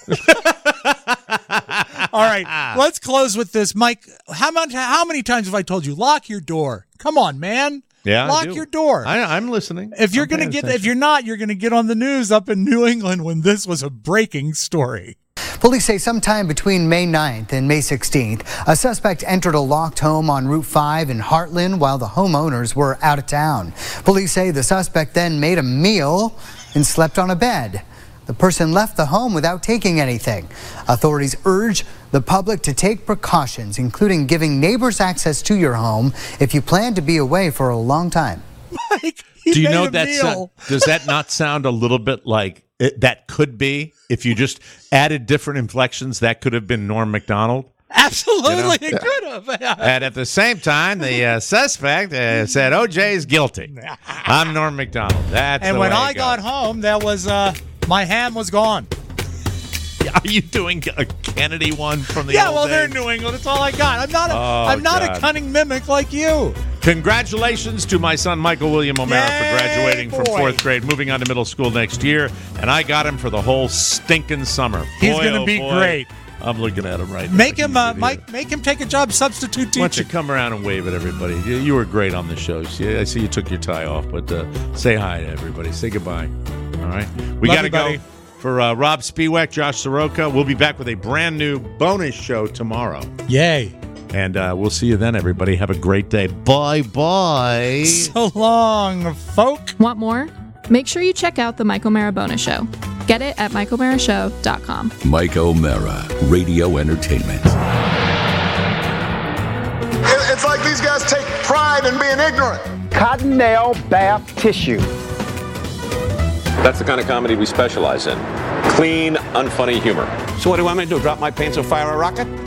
All right, let's close with this. Mike, how many times have I told you, lock your door? Come on, man. Yeah, I lock do. your door. I'm listening. If you're going to get, if you're not, you're going to get on the news up in New England when this was a breaking story. Police say sometime between May 9th and May 16th, a suspect entered a locked home on Route 5 in Heartland while the homeowners were out of town. Police say the suspect then made a meal and slept on a bed. The person left the home without taking anything. Authorities urge the public to take precautions, including giving neighbors access to your home if you plan to be away for a long time. Mike, Do you know that? Does that not sound a little bit like that could be? If you just added different inflections, that could have been Norm Macdonald. Absolutely, it could have. And at the same time, the suspect said O.J. is guilty. I'm Norm Macdonald. That's And the when way I it got goes. home, that was my ham was gone. Are you doing a Kennedy one from the Yeah, old well, days? they're in New England. That's all I got. I'm not a God. cunning mimic like you. Congratulations to my son, Michael William O'Mara, for graduating from boy. 4th grade, moving on to middle school next year. And I got him for the whole stinking summer. He's Boy, gonna oh be boy. great. I'm looking at him right now. Make him, Mike. Make him take a job substitute Why don't you teaching. come around and wave at everybody? You were great on the shows. Yeah, I see you took your tie off, but say hi to everybody. Say goodbye. All right? We Love got to you, go. buddy. For Rob Spiewak, Josh Soroka, we'll be back with a brand new bonus show tomorrow. Yay. And we'll see you then, everybody. Have a great day. Bye-bye. So long, folk. Want more? Make sure you check out the Mike O'Mara Bonus Show. Get it at MikeO'MaraShow.com. Mike O'Mara, Radio Entertainment. It's like these guys take pride in being ignorant. Cottonelle bath tissue. That's the kind of comedy we specialize in. Clean, unfunny humor. So what do you want me to do, drop my pants and fire a rocket?